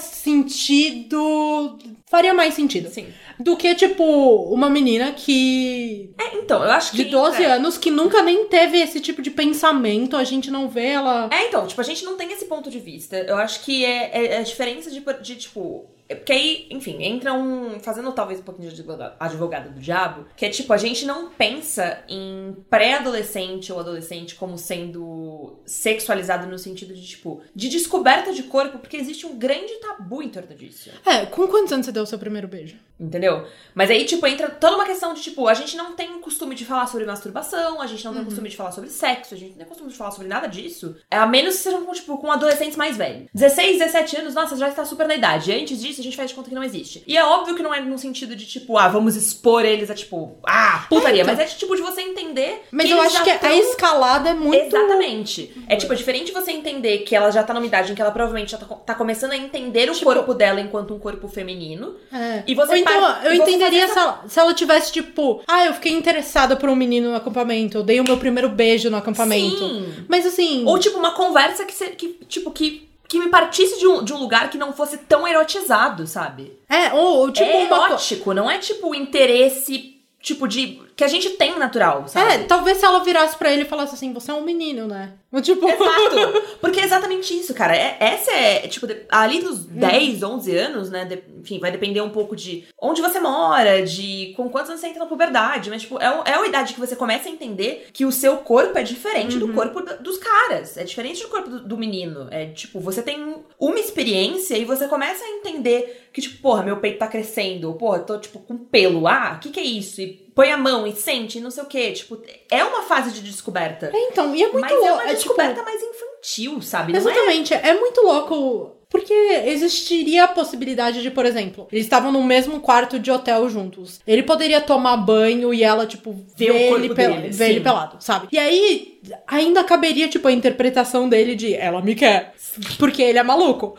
sentido... Faria mais sentido. Sim. Do que, tipo, uma menina que... É, então, eu acho que... De doze é. anos, que nunca nem teve esse tipo de pensamento, a gente não vê ela... É, então, tipo, a gente não tem esse ponto de vista. Eu acho que é, é, é a diferença de, de, tipo... Porque aí, enfim, entra um... Fazendo talvez um pouquinho de advogado do diabo, que é tipo, a gente não pensa em pré-adolescente ou adolescente como sendo sexualizado no sentido de, tipo, de descoberta de corpo, porque existe um grande tabu em torno disso. É, com quantos anos você deu o seu primeiro beijo? Entendeu? Mas aí, tipo, entra toda uma questão de, tipo, a gente não tem costume de falar sobre masturbação, a gente não tem uhum. costume de falar sobre sexo, a gente não tem costume de falar sobre nada disso. É, a menos que sejam, tipo, com adolescentes mais velhos. dezesseis, dezessete anos, nossa, já está super na idade. E antes disso, a gente faz de conta que não existe. E é óbvio que não é no sentido de, tipo, ah, vamos expor eles a, tipo, ah, putaria. É, então... Mas é, tipo, de você entender Mas que eu eles acho que tão... a escalada é muito... Exatamente. Uhum. É, tipo, é diferente você entender que ela já tá numa idade em que ela provavelmente já tá, tá começando a entender o tipo... corpo dela enquanto um corpo feminino. É. E você... Ou então, par... eu entendi Se ela, se ela tivesse, tipo, ah, eu fiquei interessada por um menino no acampamento, eu dei o meu primeiro beijo no acampamento. Sim. Mas assim... Ou, tipo, uma conversa que, que tipo, que, que me partisse de um, de um lugar que não fosse tão erotizado, sabe? É, ou, ou tipo... É uma... erótico, não é, tipo, o interesse, tipo, de... que a gente tem natural, sabe? É, talvez se ela virasse pra ele e falasse assim, você é um menino, né? Tipo... Exato. Porque é exatamente isso, cara. É, essa é, tipo, de, ali dos dez, onze anos, né? De, enfim, vai depender um pouco de onde você mora, de com quantos anos você entra na puberdade. Mas, tipo, é, é a idade que você começa a entender que o seu corpo é diferente uhum. do corpo d- dos caras. É diferente do corpo do, do menino. É, tipo, você tem uma experiência e você começa a entender que, tipo, porra, meu peito tá crescendo. Ou, porra, tô, tipo, com pelo. Ah, o que que é isso? E põe a mão e sente, não sei o quê. Tipo, é uma fase de descoberta. É, então, e é muito louco. Mas é uma é, descoberta tipo... mais infantil, sabe? Não Exatamente. É... é muito louco... Porque existiria a possibilidade de, por exemplo, eles estavam no mesmo quarto de hotel juntos. Ele poderia tomar banho e ela, tipo, ver, ver, ele, pel- dele, ver ele pelado, sabe? E aí, ainda caberia, tipo, a interpretação dele de ela me quer. Porque ele é maluco.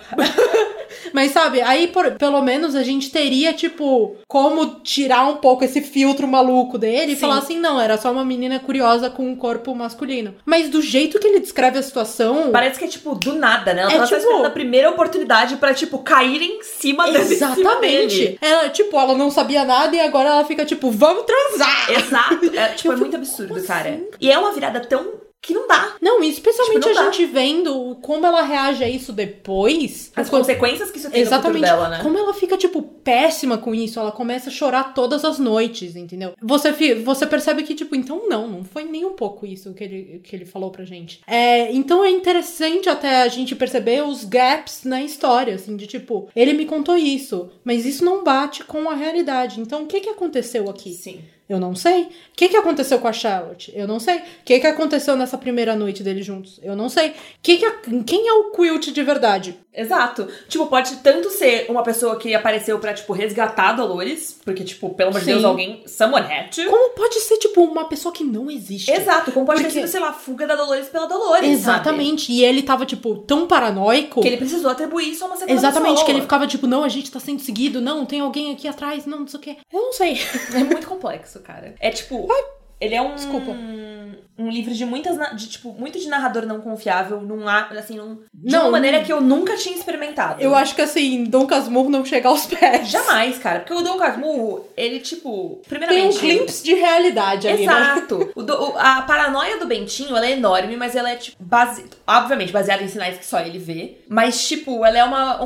Mas, sabe, aí por, pelo menos a gente teria, tipo, como tirar um pouco esse filtro maluco dele e Sim. falar assim, não, era só uma menina curiosa com um corpo masculino. Mas do jeito que ele descreve a situação... Parece que é, tipo, do nada, né? Ela é, tá tipo, só esperando a primeira oportunidade pra, tipo, cair em cima dele. Exatamente. Ela, tipo, ela não sabia nada e agora ela fica, tipo, vamos transar! Exato. É, tipo, é muito absurdo, cara. Assim? E é uma virada tão... que não dá. Não, e especialmente tipo, não a dá. gente vendo como ela reage a isso depois. As quando... consequências que isso tem Exatamente. no futuro dela, né? Como ela fica, tipo, péssima com isso. Ela começa a chorar todas as noites, entendeu? Você, você percebe que, tipo, então não, não foi nem um pouco isso que ele, que ele falou pra gente. É, então é interessante até a gente perceber os gaps na história, assim, de tipo, ele me contou isso, mas isso não bate com a realidade. Então o que que aconteceu aqui? Sim. Eu não sei. O que que aconteceu com a Charlotte? Eu não sei. O que que aconteceu nessa nessa primeira noite deles juntos. Eu não sei. Quem é, quem é o Quilt de verdade? Exato. Tipo, pode tanto ser uma pessoa que apareceu pra, tipo, resgatar a Dolores, porque, tipo, pelo amor de Deus, alguém... Someone had to. Como pode ser, tipo, uma pessoa que não existe? Exato. Como pode porque... ter sido, sei lá, a fuga da Dolores pela Dolores, Exatamente. sabe? E ele tava, tipo, tão paranoico... Que ele precisou atribuir isso a uma segunda Exatamente. pessoa. Que ele ficava, tipo, não, a gente tá sendo seguido. Não, tem alguém aqui atrás. Não, não sei o quê. Eu não sei. É muito complexo, cara. É, tipo... Ai, ele é um... Desculpa. Um livro de muitas... De, tipo, muito de narrador não confiável, num, assim, num, de não, uma maneira que eu nunca tinha experimentado. Eu acho que, assim, Dom Casmurro não chega aos pés. Jamais, cara. Porque o Dom Casmurro, ele, tipo... Primeiramente... Tem um glimpse de realidade ali, Exato. né? O do, o, a paranoia do Bentinho, ela é enorme, mas ela é, tipo, base... obviamente, baseada em sinais que só ele vê. Mas, tipo, ela é uma,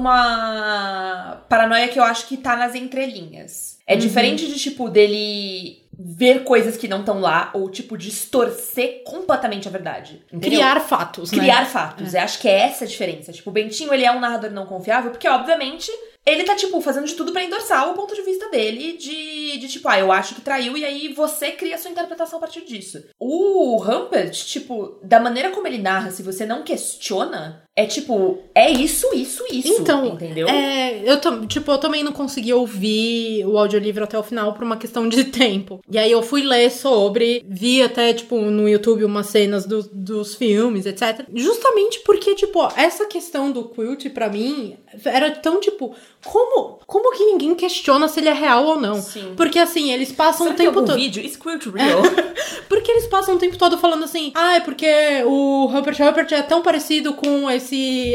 uma paranoia que eu acho que tá nas entrelinhas. É uhum. diferente de, tipo, dele... ver coisas que não estão lá, ou, tipo, distorcer completamente a verdade. Entendeu? Criar fatos, Criar né? fatos. É. Eu acho que é essa a diferença. Tipo, o Bentinho, ele é um narrador não confiável, porque, obviamente, ele tá, tipo, fazendo de tudo pra endossar o ponto de vista dele de, de tipo, ah, eu acho que traiu, e aí você cria a sua interpretação a partir disso. O Humbert, tipo, da maneira como ele narra, se você não questiona... É tipo, é isso, isso, isso, então, entendeu? É, eu, tipo, eu também não consegui ouvir o audiolivro até o final por uma questão de tempo. E aí eu fui ler sobre, vi até, tipo, no YouTube umas cenas do, dos filmes, etcétera. Justamente porque, tipo, essa questão do Quilt, pra mim, era tão, tipo, como, como que ninguém questiona se ele é real ou não? Sim. Porque, assim, eles passam Será o tempo todo... vídeo? Is Quilt real? Porque eles passam o tempo todo falando assim, ah, é porque o Rupert Huppert é tão parecido com esse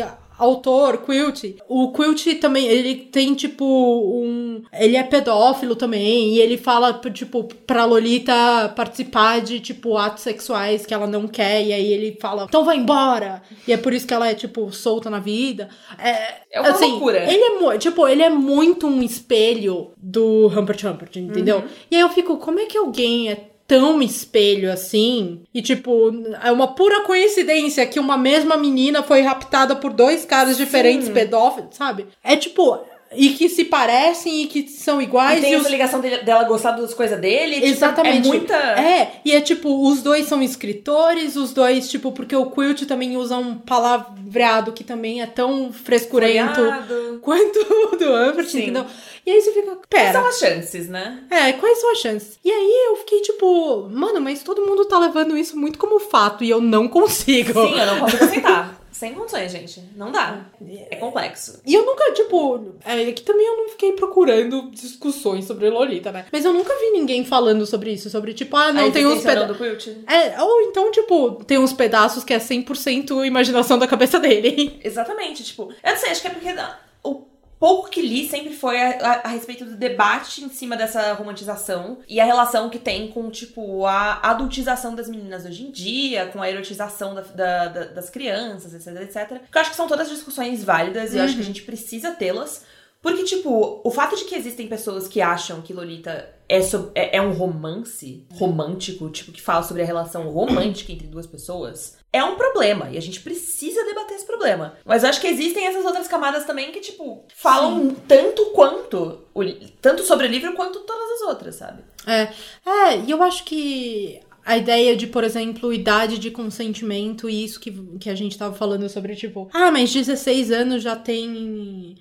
autor, Quilt. O Quilt também, ele tem, tipo, um... Ele é pedófilo também, e ele fala, tipo, pra Lolita participar de, tipo, atos sexuais que ela não quer, e aí ele fala, então vai embora! E é por isso que ela é, tipo, solta na vida. É, é uma assim, loucura. Ele é, tipo, ele é muito um espelho do Humpert Humpert, entendeu? Uhum. E aí eu fico, como é que alguém é tão espelho assim, e tipo, é uma pura coincidência que uma mesma menina foi raptada por dois caras Sim. diferentes, pedófilos, sabe? É tipo... E que se parecem e que são iguais. E tem e essa os... ligação dele, dela gostar das coisas dele. Exatamente. Tipo, é muita... É, e é tipo, os dois são escritores, os dois, tipo, porque o Quilt também usa um palavreado que também é tão frescurento Folhado. Quanto o do Humpert, entendeu? E aí você fica, pera. Quais são as chances, né? É, quais são as chances? E aí eu fiquei tipo, mano, mas todo mundo tá levando isso muito como fato e eu não consigo. Sim, eu não consigo aceitar. Sem condições, gente. Não dá. É complexo. E eu nunca, tipo... É que também eu não fiquei procurando discussões sobre Lolita, né? Mas eu nunca vi ninguém falando sobre isso. Sobre, tipo, ah, não, tem uns pedaços... É, ou então, tipo, tem uns pedaços que é cem por cento imaginação da cabeça dele. Exatamente. Tipo, eu não sei, acho que é porque... O pouco que li sempre foi a, a, a respeito do debate em cima dessa romantização e a relação que tem com, tipo, a adultização das meninas hoje em dia, com a erotização da, da, da, das crianças, etc, etcétera. Que eu acho que são todas discussões válidas e uhum. eu acho que a gente precisa tê-las. Porque, tipo, o fato de que existem pessoas que acham que Lolita é, so, é, é um romance romântico, tipo, que fala sobre a relação romântica entre duas pessoas, é um problema. E a gente precisa debater esse problema. Mas eu acho que existem essas outras camadas também que, tipo, falam Sim. tanto quanto... O, tanto sobre o livro quanto todas as outras, sabe? É, é, e eu acho que... A ideia de, por exemplo, idade de consentimento e isso que, que a gente tava falando sobre, tipo... Ah, mas dezesseis anos já tem...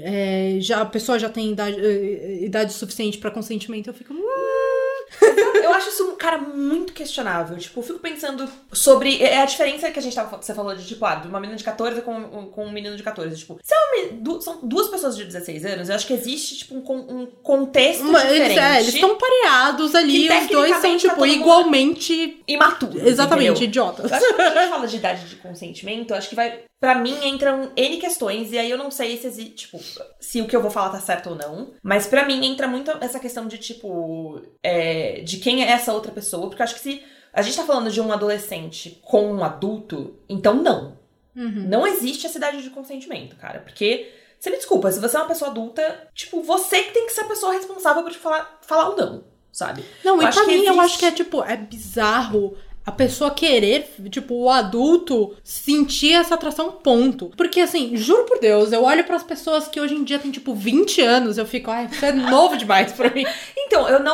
É, já, a pessoa já tem idade, idade suficiente pra consentimento. Eu fico... Eu acho isso, cara, muito questionável. Tipo, eu fico pensando sobre... É a diferença que a gente tava... Você falou de, tipo, ah, de uma menina de catorze com, com um menino de catorze. Tipo, se é uma, são duas pessoas de dezesseis anos, eu acho que existe, tipo, um, um contexto uma, diferente. Eles, é, eles estão pareados ali. Os dois são, tipo, tá igualmente... imaturos. Exatamente, entendeu? idiotas. Eu acho que quando a gente fala de idade de consentimento, eu acho que vai... Pra mim, entram N questões, e aí eu não sei se, tipo, se o que eu vou falar tá certo ou não. Mas pra mim, entra muito essa questão de, tipo, é, de quem é essa outra pessoa. Porque eu acho que se a gente tá falando de um adolescente com um adulto, então não. Uhum. Não existe essa idade de consentimento, cara. Porque, você me desculpa, se você é uma pessoa adulta, tipo, você que tem que ser a pessoa responsável por te falar, falar ou não, sabe? Não, eu e pra mim, existe... eu acho que é, tipo, é bizarro... A pessoa querer, tipo, o adulto sentir essa atração, ponto. Porque, assim, juro por Deus, eu olho pras pessoas que hoje em dia têm, tipo, vinte anos, eu fico, ai, você é novo demais pra mim. Então, eu não...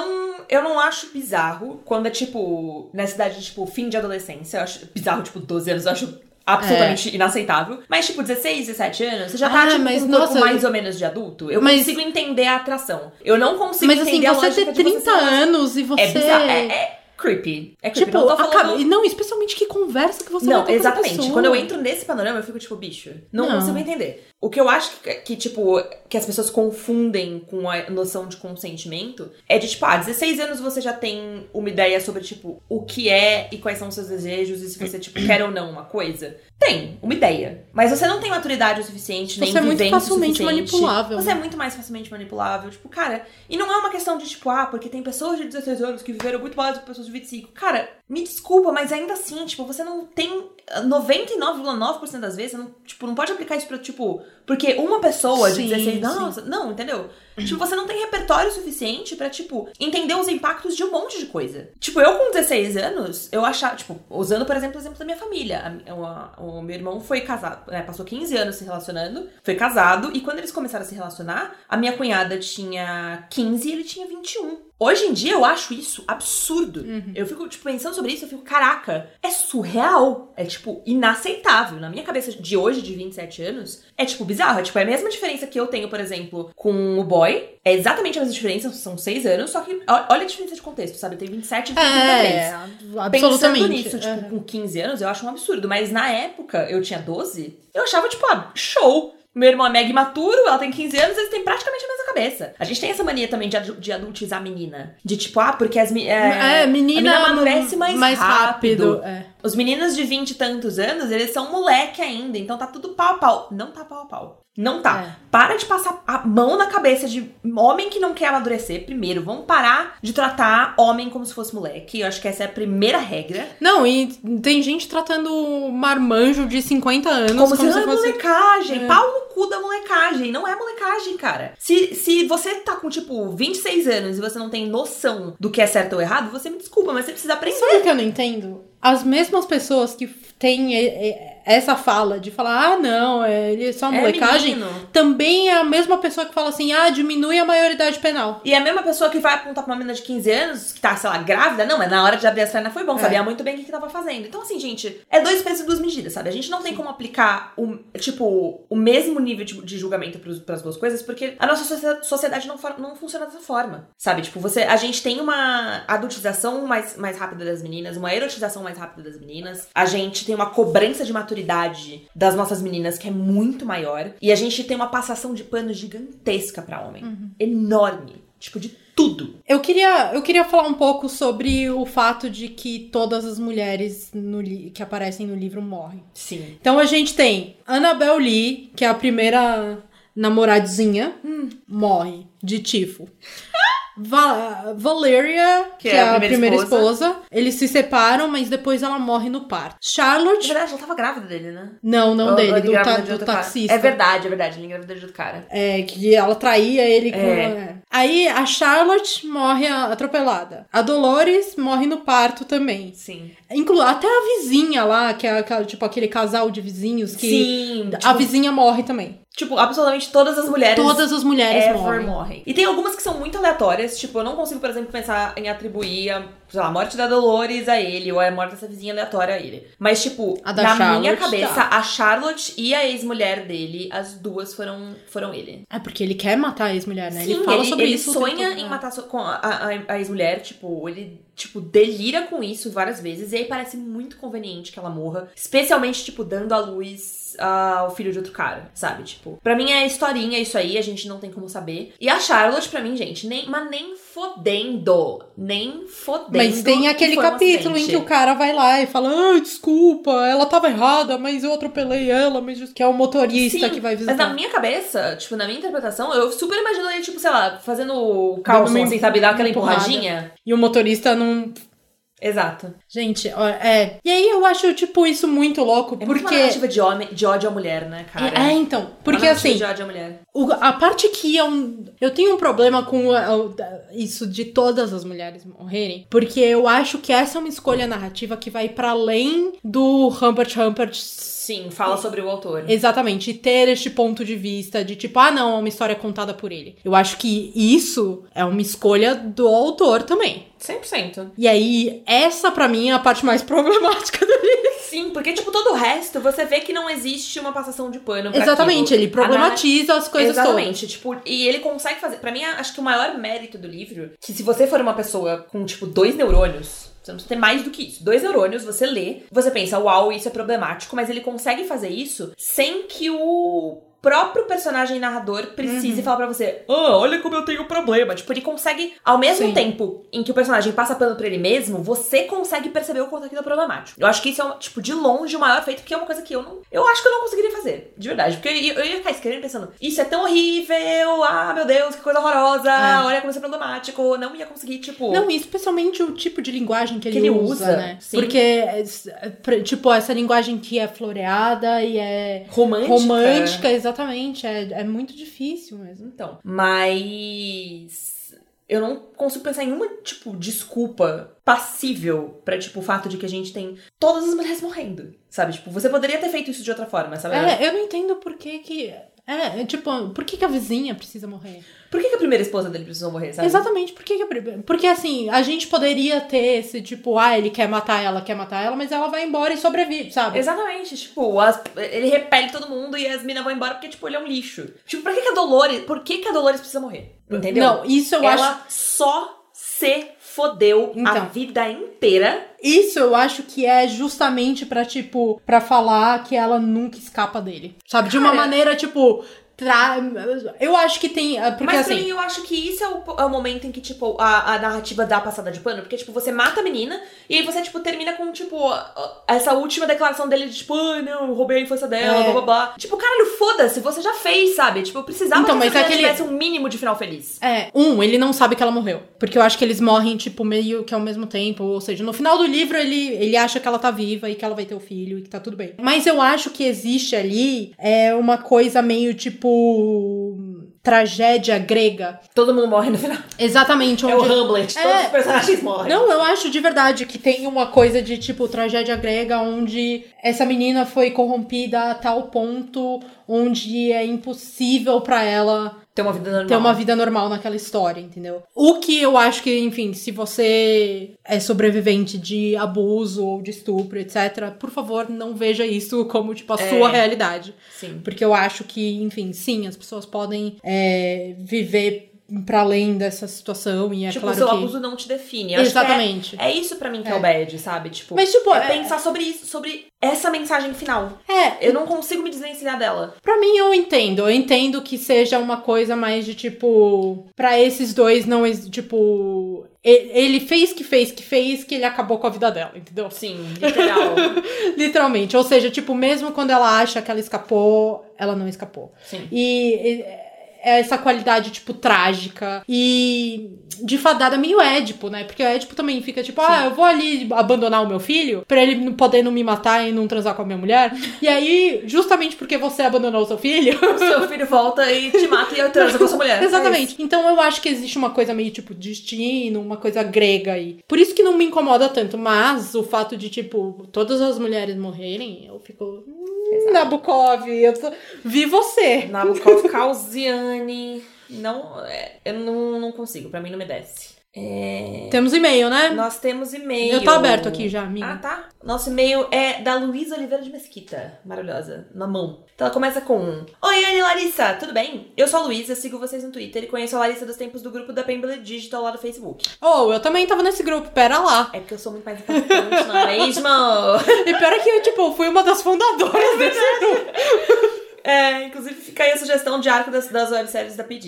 eu não acho bizarro quando é, tipo, nessa idade de, tipo, fim de adolescência. Eu acho bizarro, tipo, doze anos, eu acho absolutamente é. inaceitável. Mas, tipo, dezesseis, dezessete anos, você já tá, ah, tipo, mas, com um nossa, corpo mais ou menos de adulto. Eu mas, consigo entender a atração. Eu não consigo mas, entender assim, a lógica Mas, assim, você ter trinta anos e você... É bizarro, é... é... creepy. É creepy. Tipo, não tô falando... acaba... Não, especialmente que conversa que você Não, vai ter exatamente. com a pessoa. Quando eu entro nesse panorama, eu fico tipo, bicho, não, não. consigo entender. O que eu acho que, que, tipo, que as pessoas confundem com a noção de consentimento é de, tipo, ah, dezesseis anos você já tem uma ideia sobre, tipo, o que é e quais são os seus desejos e se você, tipo, quer ou não uma coisa. Tem, uma ideia. Mas você não tem maturidade o suficiente, nem vivência o suficiente. Você é muito facilmente manipulável. Você é muito mais facilmente manipulável. Tipo, cara, e não é uma questão de, tipo, ah, porque tem pessoas de dezesseis anos que viveram muito mais do que pessoas de vinte e cinco. Cara, me desculpa, mas ainda assim, tipo, você não tem... noventa e nove vírgula nove por cento das vezes, você não, tipo, não pode aplicar isso pra, tipo... Porque uma pessoa sim, de dezesseis... Nossa, sim. Não, entendeu? Tipo, você não tem repertório suficiente pra, tipo, entender os impactos de um monte de coisa. Tipo, eu com dezesseis anos, eu achava... Tipo, usando, por exemplo, o exemplo da minha família. A, a, o meu irmão foi casado, né? Passou quinze anos se relacionando. Foi casado. E quando eles começaram a se relacionar, a minha cunhada tinha quinze e ele tinha vinte e um. Hoje em dia, eu acho isso absurdo. Uhum. Eu fico, tipo, pensando sobre isso, eu fico, caraca, é surreal. É, tipo, inaceitável. Na minha cabeça de hoje, de vinte e sete anos, é, tipo, bizarro. É, tipo, é a mesma diferença que eu tenho, por exemplo, com o boy. É exatamente a mesma diferença, são seis anos, só que olha a diferença de contexto, sabe? Eu tenho vinte e sete e trinta e três. É, absolutamente. Pensando nisso, tipo, uhum. com quinze anos, eu acho um absurdo. Mas na época, eu tinha doze, eu achava, tipo, ah, show. Meu irmão é mega imaturo, ela tem quinze anos, eles têm praticamente a mesma cabeça. A gente tem essa mania também de, adu- de adultizar a menina. De tipo, ah, porque as mi- é, é, menina, a menina amadurece mais, mais rápido. rápido. É. Os meninos de vinte e tantos anos, eles são moleque ainda, então tá tudo pau a pau. Não tá pau a pau. Não tá. É. Para de passar a mão na cabeça de homem que não quer amadurecer, primeiro. Vamos parar de tratar homem como se fosse moleque. Eu acho que essa é a primeira regra. Não, e tem gente tratando marmanjo de cinquenta anos como, como se, se fosse... molecagem. É. Pau no cu da molecagem. Não é molecagem, cara. Se, se você tá com, tipo, vinte e seis anos e você não tem noção do que é certo ou errado, você me desculpa, mas você precisa aprender. Sabe o que eu não entendo? As mesmas pessoas que têm essa fala de falar, ah, não, ele é só uma é molecagem, menino. Também é a mesma pessoa que fala assim, ah, diminui a maioridade penal. E é a mesma pessoa que vai apontar pra uma menina de quinze anos, que tá, sei lá, grávida, não, mas na hora de abrir as pernas foi bom, é. Sabia muito bem o que que tava fazendo. Então, assim, gente, é dois pesos e duas medidas, sabe? A gente não tem como aplicar, o, tipo, o mesmo nível de, de julgamento pros, pras duas coisas, porque a nossa sociedade não, for, não funciona dessa forma, sabe? Tipo, você, a gente tem uma adultização mais, mais rápida das meninas, uma erotização mais rápida das meninas, a gente tem uma cobrança de maturidade das nossas meninas que é muito maior, e a gente tem uma passação de pano gigantesca pra homem. Uhum. Enorme. Tipo, de tudo. Eu queria, eu queria falar um pouco sobre o fato de que todas as mulheres no li- que aparecem no livro morrem. Sim. Então a gente tem Annabelle Lee, que é a primeira namoradinha, hum. morre de tifo. Va- Valeria, que, que é, é a primeira, primeira esposa. esposa, eles se separam, mas depois ela morre no parto. Charlotte... Na verdade, ela tava grávida dele, né? Não, não ou, dele, ou do, ta- do taxista. É verdade, é verdade, ele engravidou de outro cara. É, que ela traía ele com... É. Aí a Charlotte morre atropelada. A Dolores morre no parto também. Sim. Inclu- até a vizinha lá, que é aquela, tipo aquele casal de vizinhos que... Sim. A tipo... vizinha morre também. Tipo, absolutamente todas as mulheres... Todas as mulheres ever morrem. morrem. E tem algumas que são muito aleatórias. Tipo, eu não consigo, por exemplo, pensar em atribuir a, sei lá, a morte da Dolores a ele. Ou a morte dessa vizinha aleatória a ele. Mas, tipo, na Charlotte, minha cabeça, tá. A Charlotte e a ex-mulher dele, as duas foram, foram ele. É porque ele quer matar a ex-mulher, né? Sim, ele fala ele, sobre ele isso. Ele sonha em matar com a, a, a ex-mulher. Tipo, ele... Tipo, delira com isso várias vezes. E aí parece muito conveniente que ela morra. Especialmente, tipo, dando à luz ao filho de outro cara, sabe? Tipo, pra mim é historinha isso aí. A gente não tem como saber. E a Charlotte, pra mim, gente, nem, mas nem fodendo. Nem fodendo. Mas tem aquele capítulo um em que o cara vai lá e fala, ah, desculpa, ela tava errada, mas eu atropelei ela. Mas que é o motorista Sim, que vai visitar. Mas na minha cabeça, tipo, na minha interpretação, eu super imagino ele, tipo, sei lá, fazendo o calço, assim, sabe? Dar aquela empurradinha. E o motorista não... Exato. Gente, ó, é... E aí eu acho, tipo, isso muito louco, É porque... muito uma narrativa de, homem, de ódio à mulher, né, cara? É, é, então. Porque, uma assim... de ódio à mulher. O, a parte que eu... Eu tenho um problema com a, a, isso de todas as mulheres morrerem, porque eu acho que essa é uma escolha narrativa que vai pra além do Humbert Humbert... Sim, fala sobre o autor. Exatamente, e ter este ponto de vista de tipo, ah não, é uma história contada por ele. Eu acho que isso é uma escolha do autor também. cem por cento. E aí, essa pra mim é a parte mais problemática do livro. Sim, porque, tipo, todo o resto, você vê que não existe uma passação de pano pra Exatamente, aquilo. ele problematiza as coisas Exatamente, todas. tipo, e ele consegue fazer... Pra mim, acho que o maior mérito do livro, que se você for uma pessoa com, tipo, dois neurônios... Você não precisa ter mais do que isso. Dois neurônios, você lê, você pensa, uau, isso é problemático, mas ele consegue fazer isso sem que o próprio personagem narrador precise Uhum. falar pra você, ah, olha como eu tenho problema. Tipo, ele consegue, ao mesmo Sim. tempo em que o personagem passa pano pra ele mesmo, você consegue perceber o quanto aquilo é problemático. Eu acho que isso é, um, tipo, de longe o maior feito, porque é uma coisa que eu não... Eu acho que eu não conseguiria fazer, de verdade. Porque eu, eu ia ficar escrevendo pensando, isso é tão horrível, ah, meu Deus, que coisa horrorosa, É. olha como isso é problemático. Não ia conseguir, tipo... Não, e especialmente o tipo de linguagem que, Que ele, ele usa, usa, né? sim. Porque, é, é, tipo, essa linguagem que é floreada e é Romântica. romântica, exatamente. É, é muito difícil mesmo. Então, mas... Eu não consigo pensar em uma, tipo, desculpa passível pra, tipo, o fato de que a gente tem todas as mulheres morrendo, sabe? Tipo, você poderia ter feito isso de outra forma, sabe? É, eu não entendo por que que... É, é, tipo, por que que a vizinha precisa morrer? Por que, que a primeira esposa dele precisou morrer, sabe? Exatamente, por que que a primeira... Porque, assim, a gente poderia ter esse, tipo, ah, ele quer matar ela, quer matar ela, mas ela vai embora e sobrevive, sabe? Exatamente, tipo, as- ele repele todo mundo e as minas vão embora porque, tipo, ele é um lixo. Tipo, pra que que a Dolores... Por que que a Dolores precisa morrer? Entendeu? Não, isso eu Ela acho... só se fodeu a Então. vida inteira. Isso eu acho que é justamente pra, tipo, pra falar que ela nunca escapa dele. Sabe? De uma Cara. maneira, tipo... Tra... Eu acho que tem... Porque, Mas pra assim... mim, eu acho que isso é o, é o momento em que, tipo, a, a narrativa dá a passada de pano. Porque, tipo, você mata a menina e aí você, tipo, termina com, tipo, essa última declaração dele de, tipo, ah, não, eu roubei a infância dela, É. blá, blá, blá. Tipo, caralho, foda-se, você já fez, sabe? Tipo, eu precisava Então, que mas essa é menina aquele- tivesse um mínimo de final feliz. É, um, ele não sabe que ela morreu. Porque eu acho que eles morrem, tipo, meio que ao mesmo tempo. Ou seja, no final do livro, ele, ele acha que ela tá viva e que ela vai ter o filho e que tá tudo bem. Mas eu acho que existe ali é uma coisa meio, tipo... tragédia grega. Todo mundo morre no final. Exatamente. É Onde... o Hamlet, todos É. os personagens morrem. Não, eu acho de verdade que tem uma coisa de, tipo, tragédia grega onde essa menina foi corrompida a tal ponto onde é impossível pra ela Ter uma vida normal. ter uma vida normal naquela história, entendeu? O que eu acho que, enfim, se você é sobrevivente de abuso ou de estupro, etcétera, por favor, não veja isso como, tipo, a É. sua realidade. Sim. Porque eu acho que, enfim, sim, as pessoas podem é, viver pra além dessa situação e é Tipo, claro o seu que... abuso não te define. Eu acho que Exatamente. É, é isso pra mim que é, É. o bad, sabe? Tipo, Mas, tipo, é, é- pensar sobre isso, sobre essa mensagem final. É, Eu não consigo me desvencilhar dela. pra mim eu entendo. Eu entendo que seja uma coisa mais de, tipo... Pra esses dois não... ex- Tipo... e- Ele fez que fez que fez que ele acabou com a vida dela, entendeu? Sim, literal. Literalmente. Ou seja, tipo, mesmo quando ela acha que ela escapou, ela não escapou. Sim. E... e é essa qualidade, tipo, trágica e de fadada meio Édipo, né? Porque o Édipo também fica tipo, ah, eu vou ali abandonar o meu filho pra ele não- poder não me matar e não transar com a minha mulher. E aí, justamente porque você abandonou o seu filho... O seu filho volta e te mata e eu transo com a sua mulher. Exatamente. Então eu acho que existe uma coisa meio, tipo, destino, uma coisa grega aí. Por isso que não me incomoda tanto. Mas o fato de, tipo, todas as mulheres morrerem, eu fico... Hum, Nabokov, eu tô... vi você. Nabokov, Causiani. Não, é, eu não, não consigo, pra mim não me desce. É... Temos e-mail, né? Nós temos e-mail. Eu tô aberto aqui já, amiga. Ah, tá. Nosso e-mail é da Luísa Oliveira de Mesquita. Maravilhosa. Na mão. Então ela começa com... Oi, Anne e Larissa. Tudo bem? Eu sou a Luísa, sigo vocês no Twitter e conheço a Larissa dos tempos do grupo da Pemberley Digital lá do Facebook. Oh, eu também tava nesse grupo, pera lá. É porque eu sou muito mais importante, não é mesmo? E pior é que eu, tipo, fui uma das fundadoras desse grupo. É, inclusive fica aí a sugestão de arco das, das webséries da P D.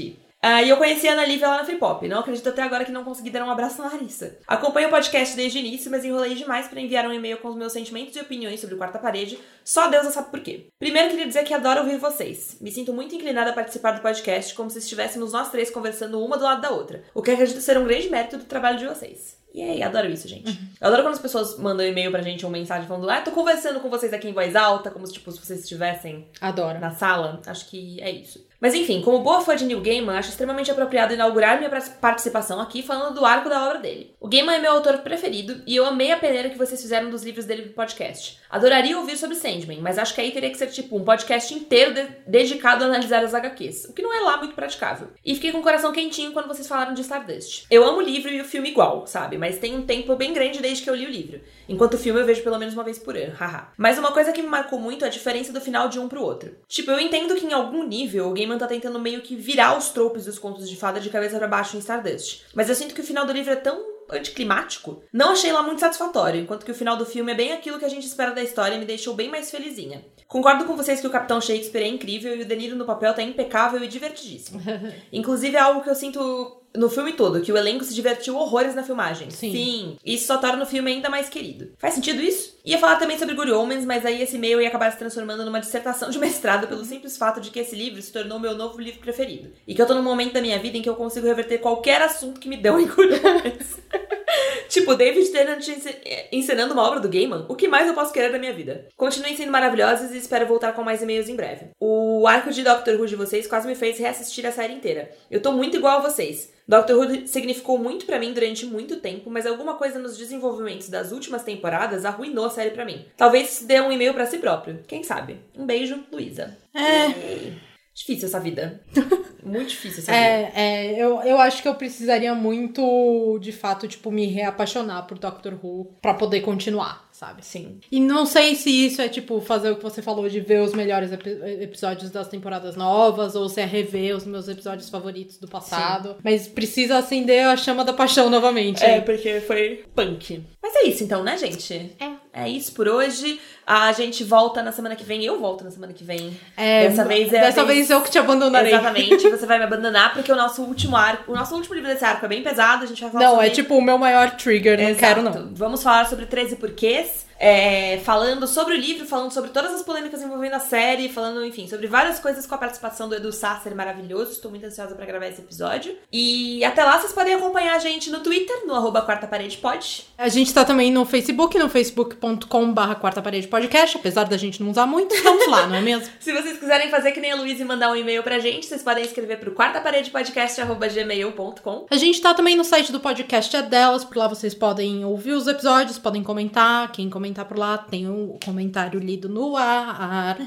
Uh, e eu conheci a Ana Lívia lá na Free Pop. Não acredito até agora que não consegui dar um abraço na Larissa. Acompanho o podcast desde o início, mas enrolei demais pra enviar um e-mail com os meus sentimentos e opiniões sobre o Quarta Parede. Só Deus sabe por quê. Primeiro, queria dizer que adoro ouvir vocês. Me sinto muito inclinada a participar do podcast, como se estivéssemos nós três conversando uma do lado da outra. O que acredito ser um grande mérito do trabalho de vocês. E aí, adoro isso, gente. Uhum. Eu adoro quando as pessoas mandam e-mail pra gente ou mensagem falando, ah, tô conversando com vocês aqui em voz alta, como se, tipo, se vocês estivessem adoro. Na sala. Acho que é isso. Mas enfim, como boa fã de Neil Gaiman, acho extremamente apropriado inaugurar minha participação aqui falando do arco da obra dele. O Gaiman é meu autor preferido e eu amei a peneira que vocês fizeram dos livros dele do podcast. Adoraria ouvir sobre Sandman, mas acho que aí teria que ser tipo um podcast inteiro de- dedicado a analisar as agá quês, o que não é lá muito praticável. E fiquei com o coração quentinho quando vocês falaram de Stardust. Eu amo o livro e o filme igual, sabe? Mas tem um tempo bem grande desde que eu li o livro. Enquanto o filme eu vejo pelo menos uma vez por ano, haha. Mas uma coisa que me marcou muito é a diferença do final de um pro outro. Tipo, eu entendo que em algum nível o Gaiman tá tentando meio que virar os tropos dos contos de fada de cabeça pra baixo em Stardust. Mas eu sinto que o final do livro é tão anticlimático, não achei lá muito satisfatório, enquanto que o final do filme é bem aquilo que a gente espera da história e me deixou bem mais felizinha. Concordo com vocês que o Capitão Shakespeare é incrível e o De Niro no papel tá impecável e divertidíssimo. Inclusive é algo que eu sinto no filme todo, que o elenco se divertiu horrores na filmagem. Sim. Sim. Isso só torna o filme ainda mais querido. Faz sentido isso? Ia falar também sobre Good Omens, mas aí esse e-mail ia acabar se transformando numa dissertação de mestrado pelo simples fato de que esse livro se tornou meu novo livro preferido. E que eu tô num momento da minha vida em que eu consigo reverter qualquer assunto que me dão em Good Omens. Tipo, David Tennant encenando uma obra do Gaiman, o que mais eu posso querer da minha vida? Continuem sendo maravilhosos e espero voltar com mais e-mails em breve. O arco de Doctor Who de vocês quase me fez reassistir a série inteira. Eu tô muito igual a vocês. Doctor Who significou muito pra mim durante muito tempo, mas alguma coisa nos desenvolvimentos das últimas temporadas arruinou a série pra mim. Talvez se dê um e-mail pra si próprio. Quem sabe? Um beijo, Luísa. É... E... difícil essa vida. Muito difícil essa é, vida. É, eu, eu acho que eu precisaria muito, de fato, tipo, me reapaixonar por Doctor Who pra poder continuar, sabe? Sim. E não sei se isso é, tipo, fazer o que você falou de ver os melhores epi- episódios das temporadas novas, ou se é rever os meus episódios favoritos do passado. Sim. Mas precisa acender a chama da paixão novamente. É, porque foi punk. Mas é isso então, né, gente? É. É isso por hoje. A gente volta na semana que vem. Eu volto na semana que vem. É, dessa vez é Dessa vez... vez eu que te abandonarei. Exatamente. Você vai me abandonar porque o nosso último arco... O nosso último livro desse arco é bem pesado. A gente vai falar não, sobre... é tipo o meu maior trigger. Não Exato. quero, não. Vamos falar sobre treze porquês. É, falando sobre o livro, falando sobre todas as polêmicas envolvendo a série, falando, enfim, sobre várias coisas com a participação do Edu Sasser maravilhoso. Estou muito ansiosa pra gravar esse episódio. E até lá vocês podem acompanhar a gente no Twitter, no arroba Quarta Parede Pod. A gente tá também no Facebook, no facebook ponto com barra Quarta Parede Podcast, apesar da gente não usar muito, estamos lá, não é mesmo? Se vocês quiserem fazer que nem a Luísa e mandar um e-mail pra gente, vocês podem escrever pro quartaparedepodcast arroba gmail ponto com. A gente tá também no site do podcast É Delas, por lá vocês podem ouvir os episódios, podem comentar, quem comentar por lá tem o comentário lido no ar,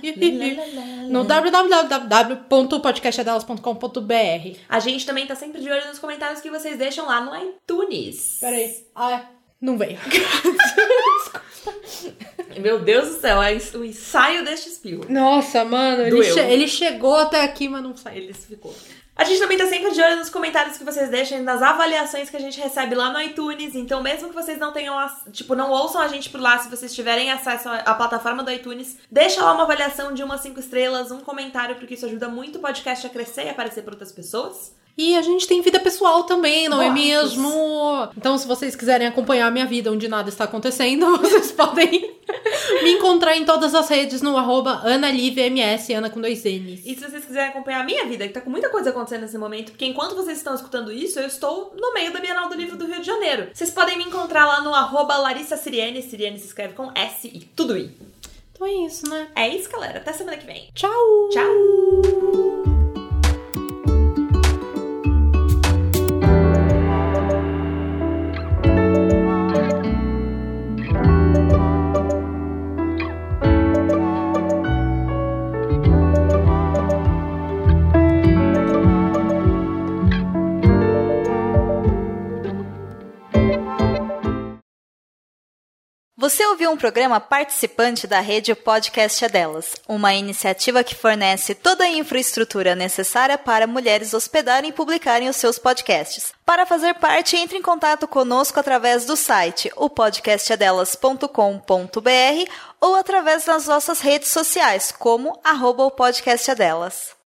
no w w w ponto podcast é delas ponto com ponto b r. A gente também tá sempre de olho nos comentários que vocês deixam lá no iTunes. Peraí, ah, não veio. Meu Deus do céu, é o ensaio deste espirro. Nossa, mano, ele, che- ele chegou até aqui, mas não saiu. Ele ficou. A gente também tá sempre de olho nos comentários que vocês deixam, nas avaliações que a gente recebe lá no iTunes. Então, mesmo que vocês não tenham, tipo, não ouçam a gente por lá, se vocês tiverem acesso à plataforma do iTunes, deixa lá uma avaliação de umas cinco estrelas, um comentário, porque isso ajuda muito o podcast a crescer e aparecer para outras pessoas. E a gente tem vida pessoal também, não Nossa. é mesmo? Então, se vocês quiserem acompanhar a minha vida onde nada está acontecendo, vocês podem me encontrar em todas as redes no arroba AnaLiveMS, Ana com dois N's. E se vocês quiserem acompanhar a minha vida, que tá com muita coisa acontecendo nesse momento, porque enquanto vocês estão escutando isso, eu estou no meio da Bienal do Livro do Rio de Janeiro. Vocês podem me encontrar lá no arroba Larissa Siriene, Siriene se escreve com S e tudo I. Então é isso, né? É isso, galera. Até semana que vem. Tchau! Tchau! Você ouviu um programa participante da rede Podcast é Delas, uma iniciativa que fornece toda a infraestrutura necessária para mulheres hospedarem e publicarem os seus podcasts. Para fazer parte, entre em contato conosco através do site o podcast é delas ponto com ponto b r ou através das nossas redes sociais, como arroba o podcast é delas.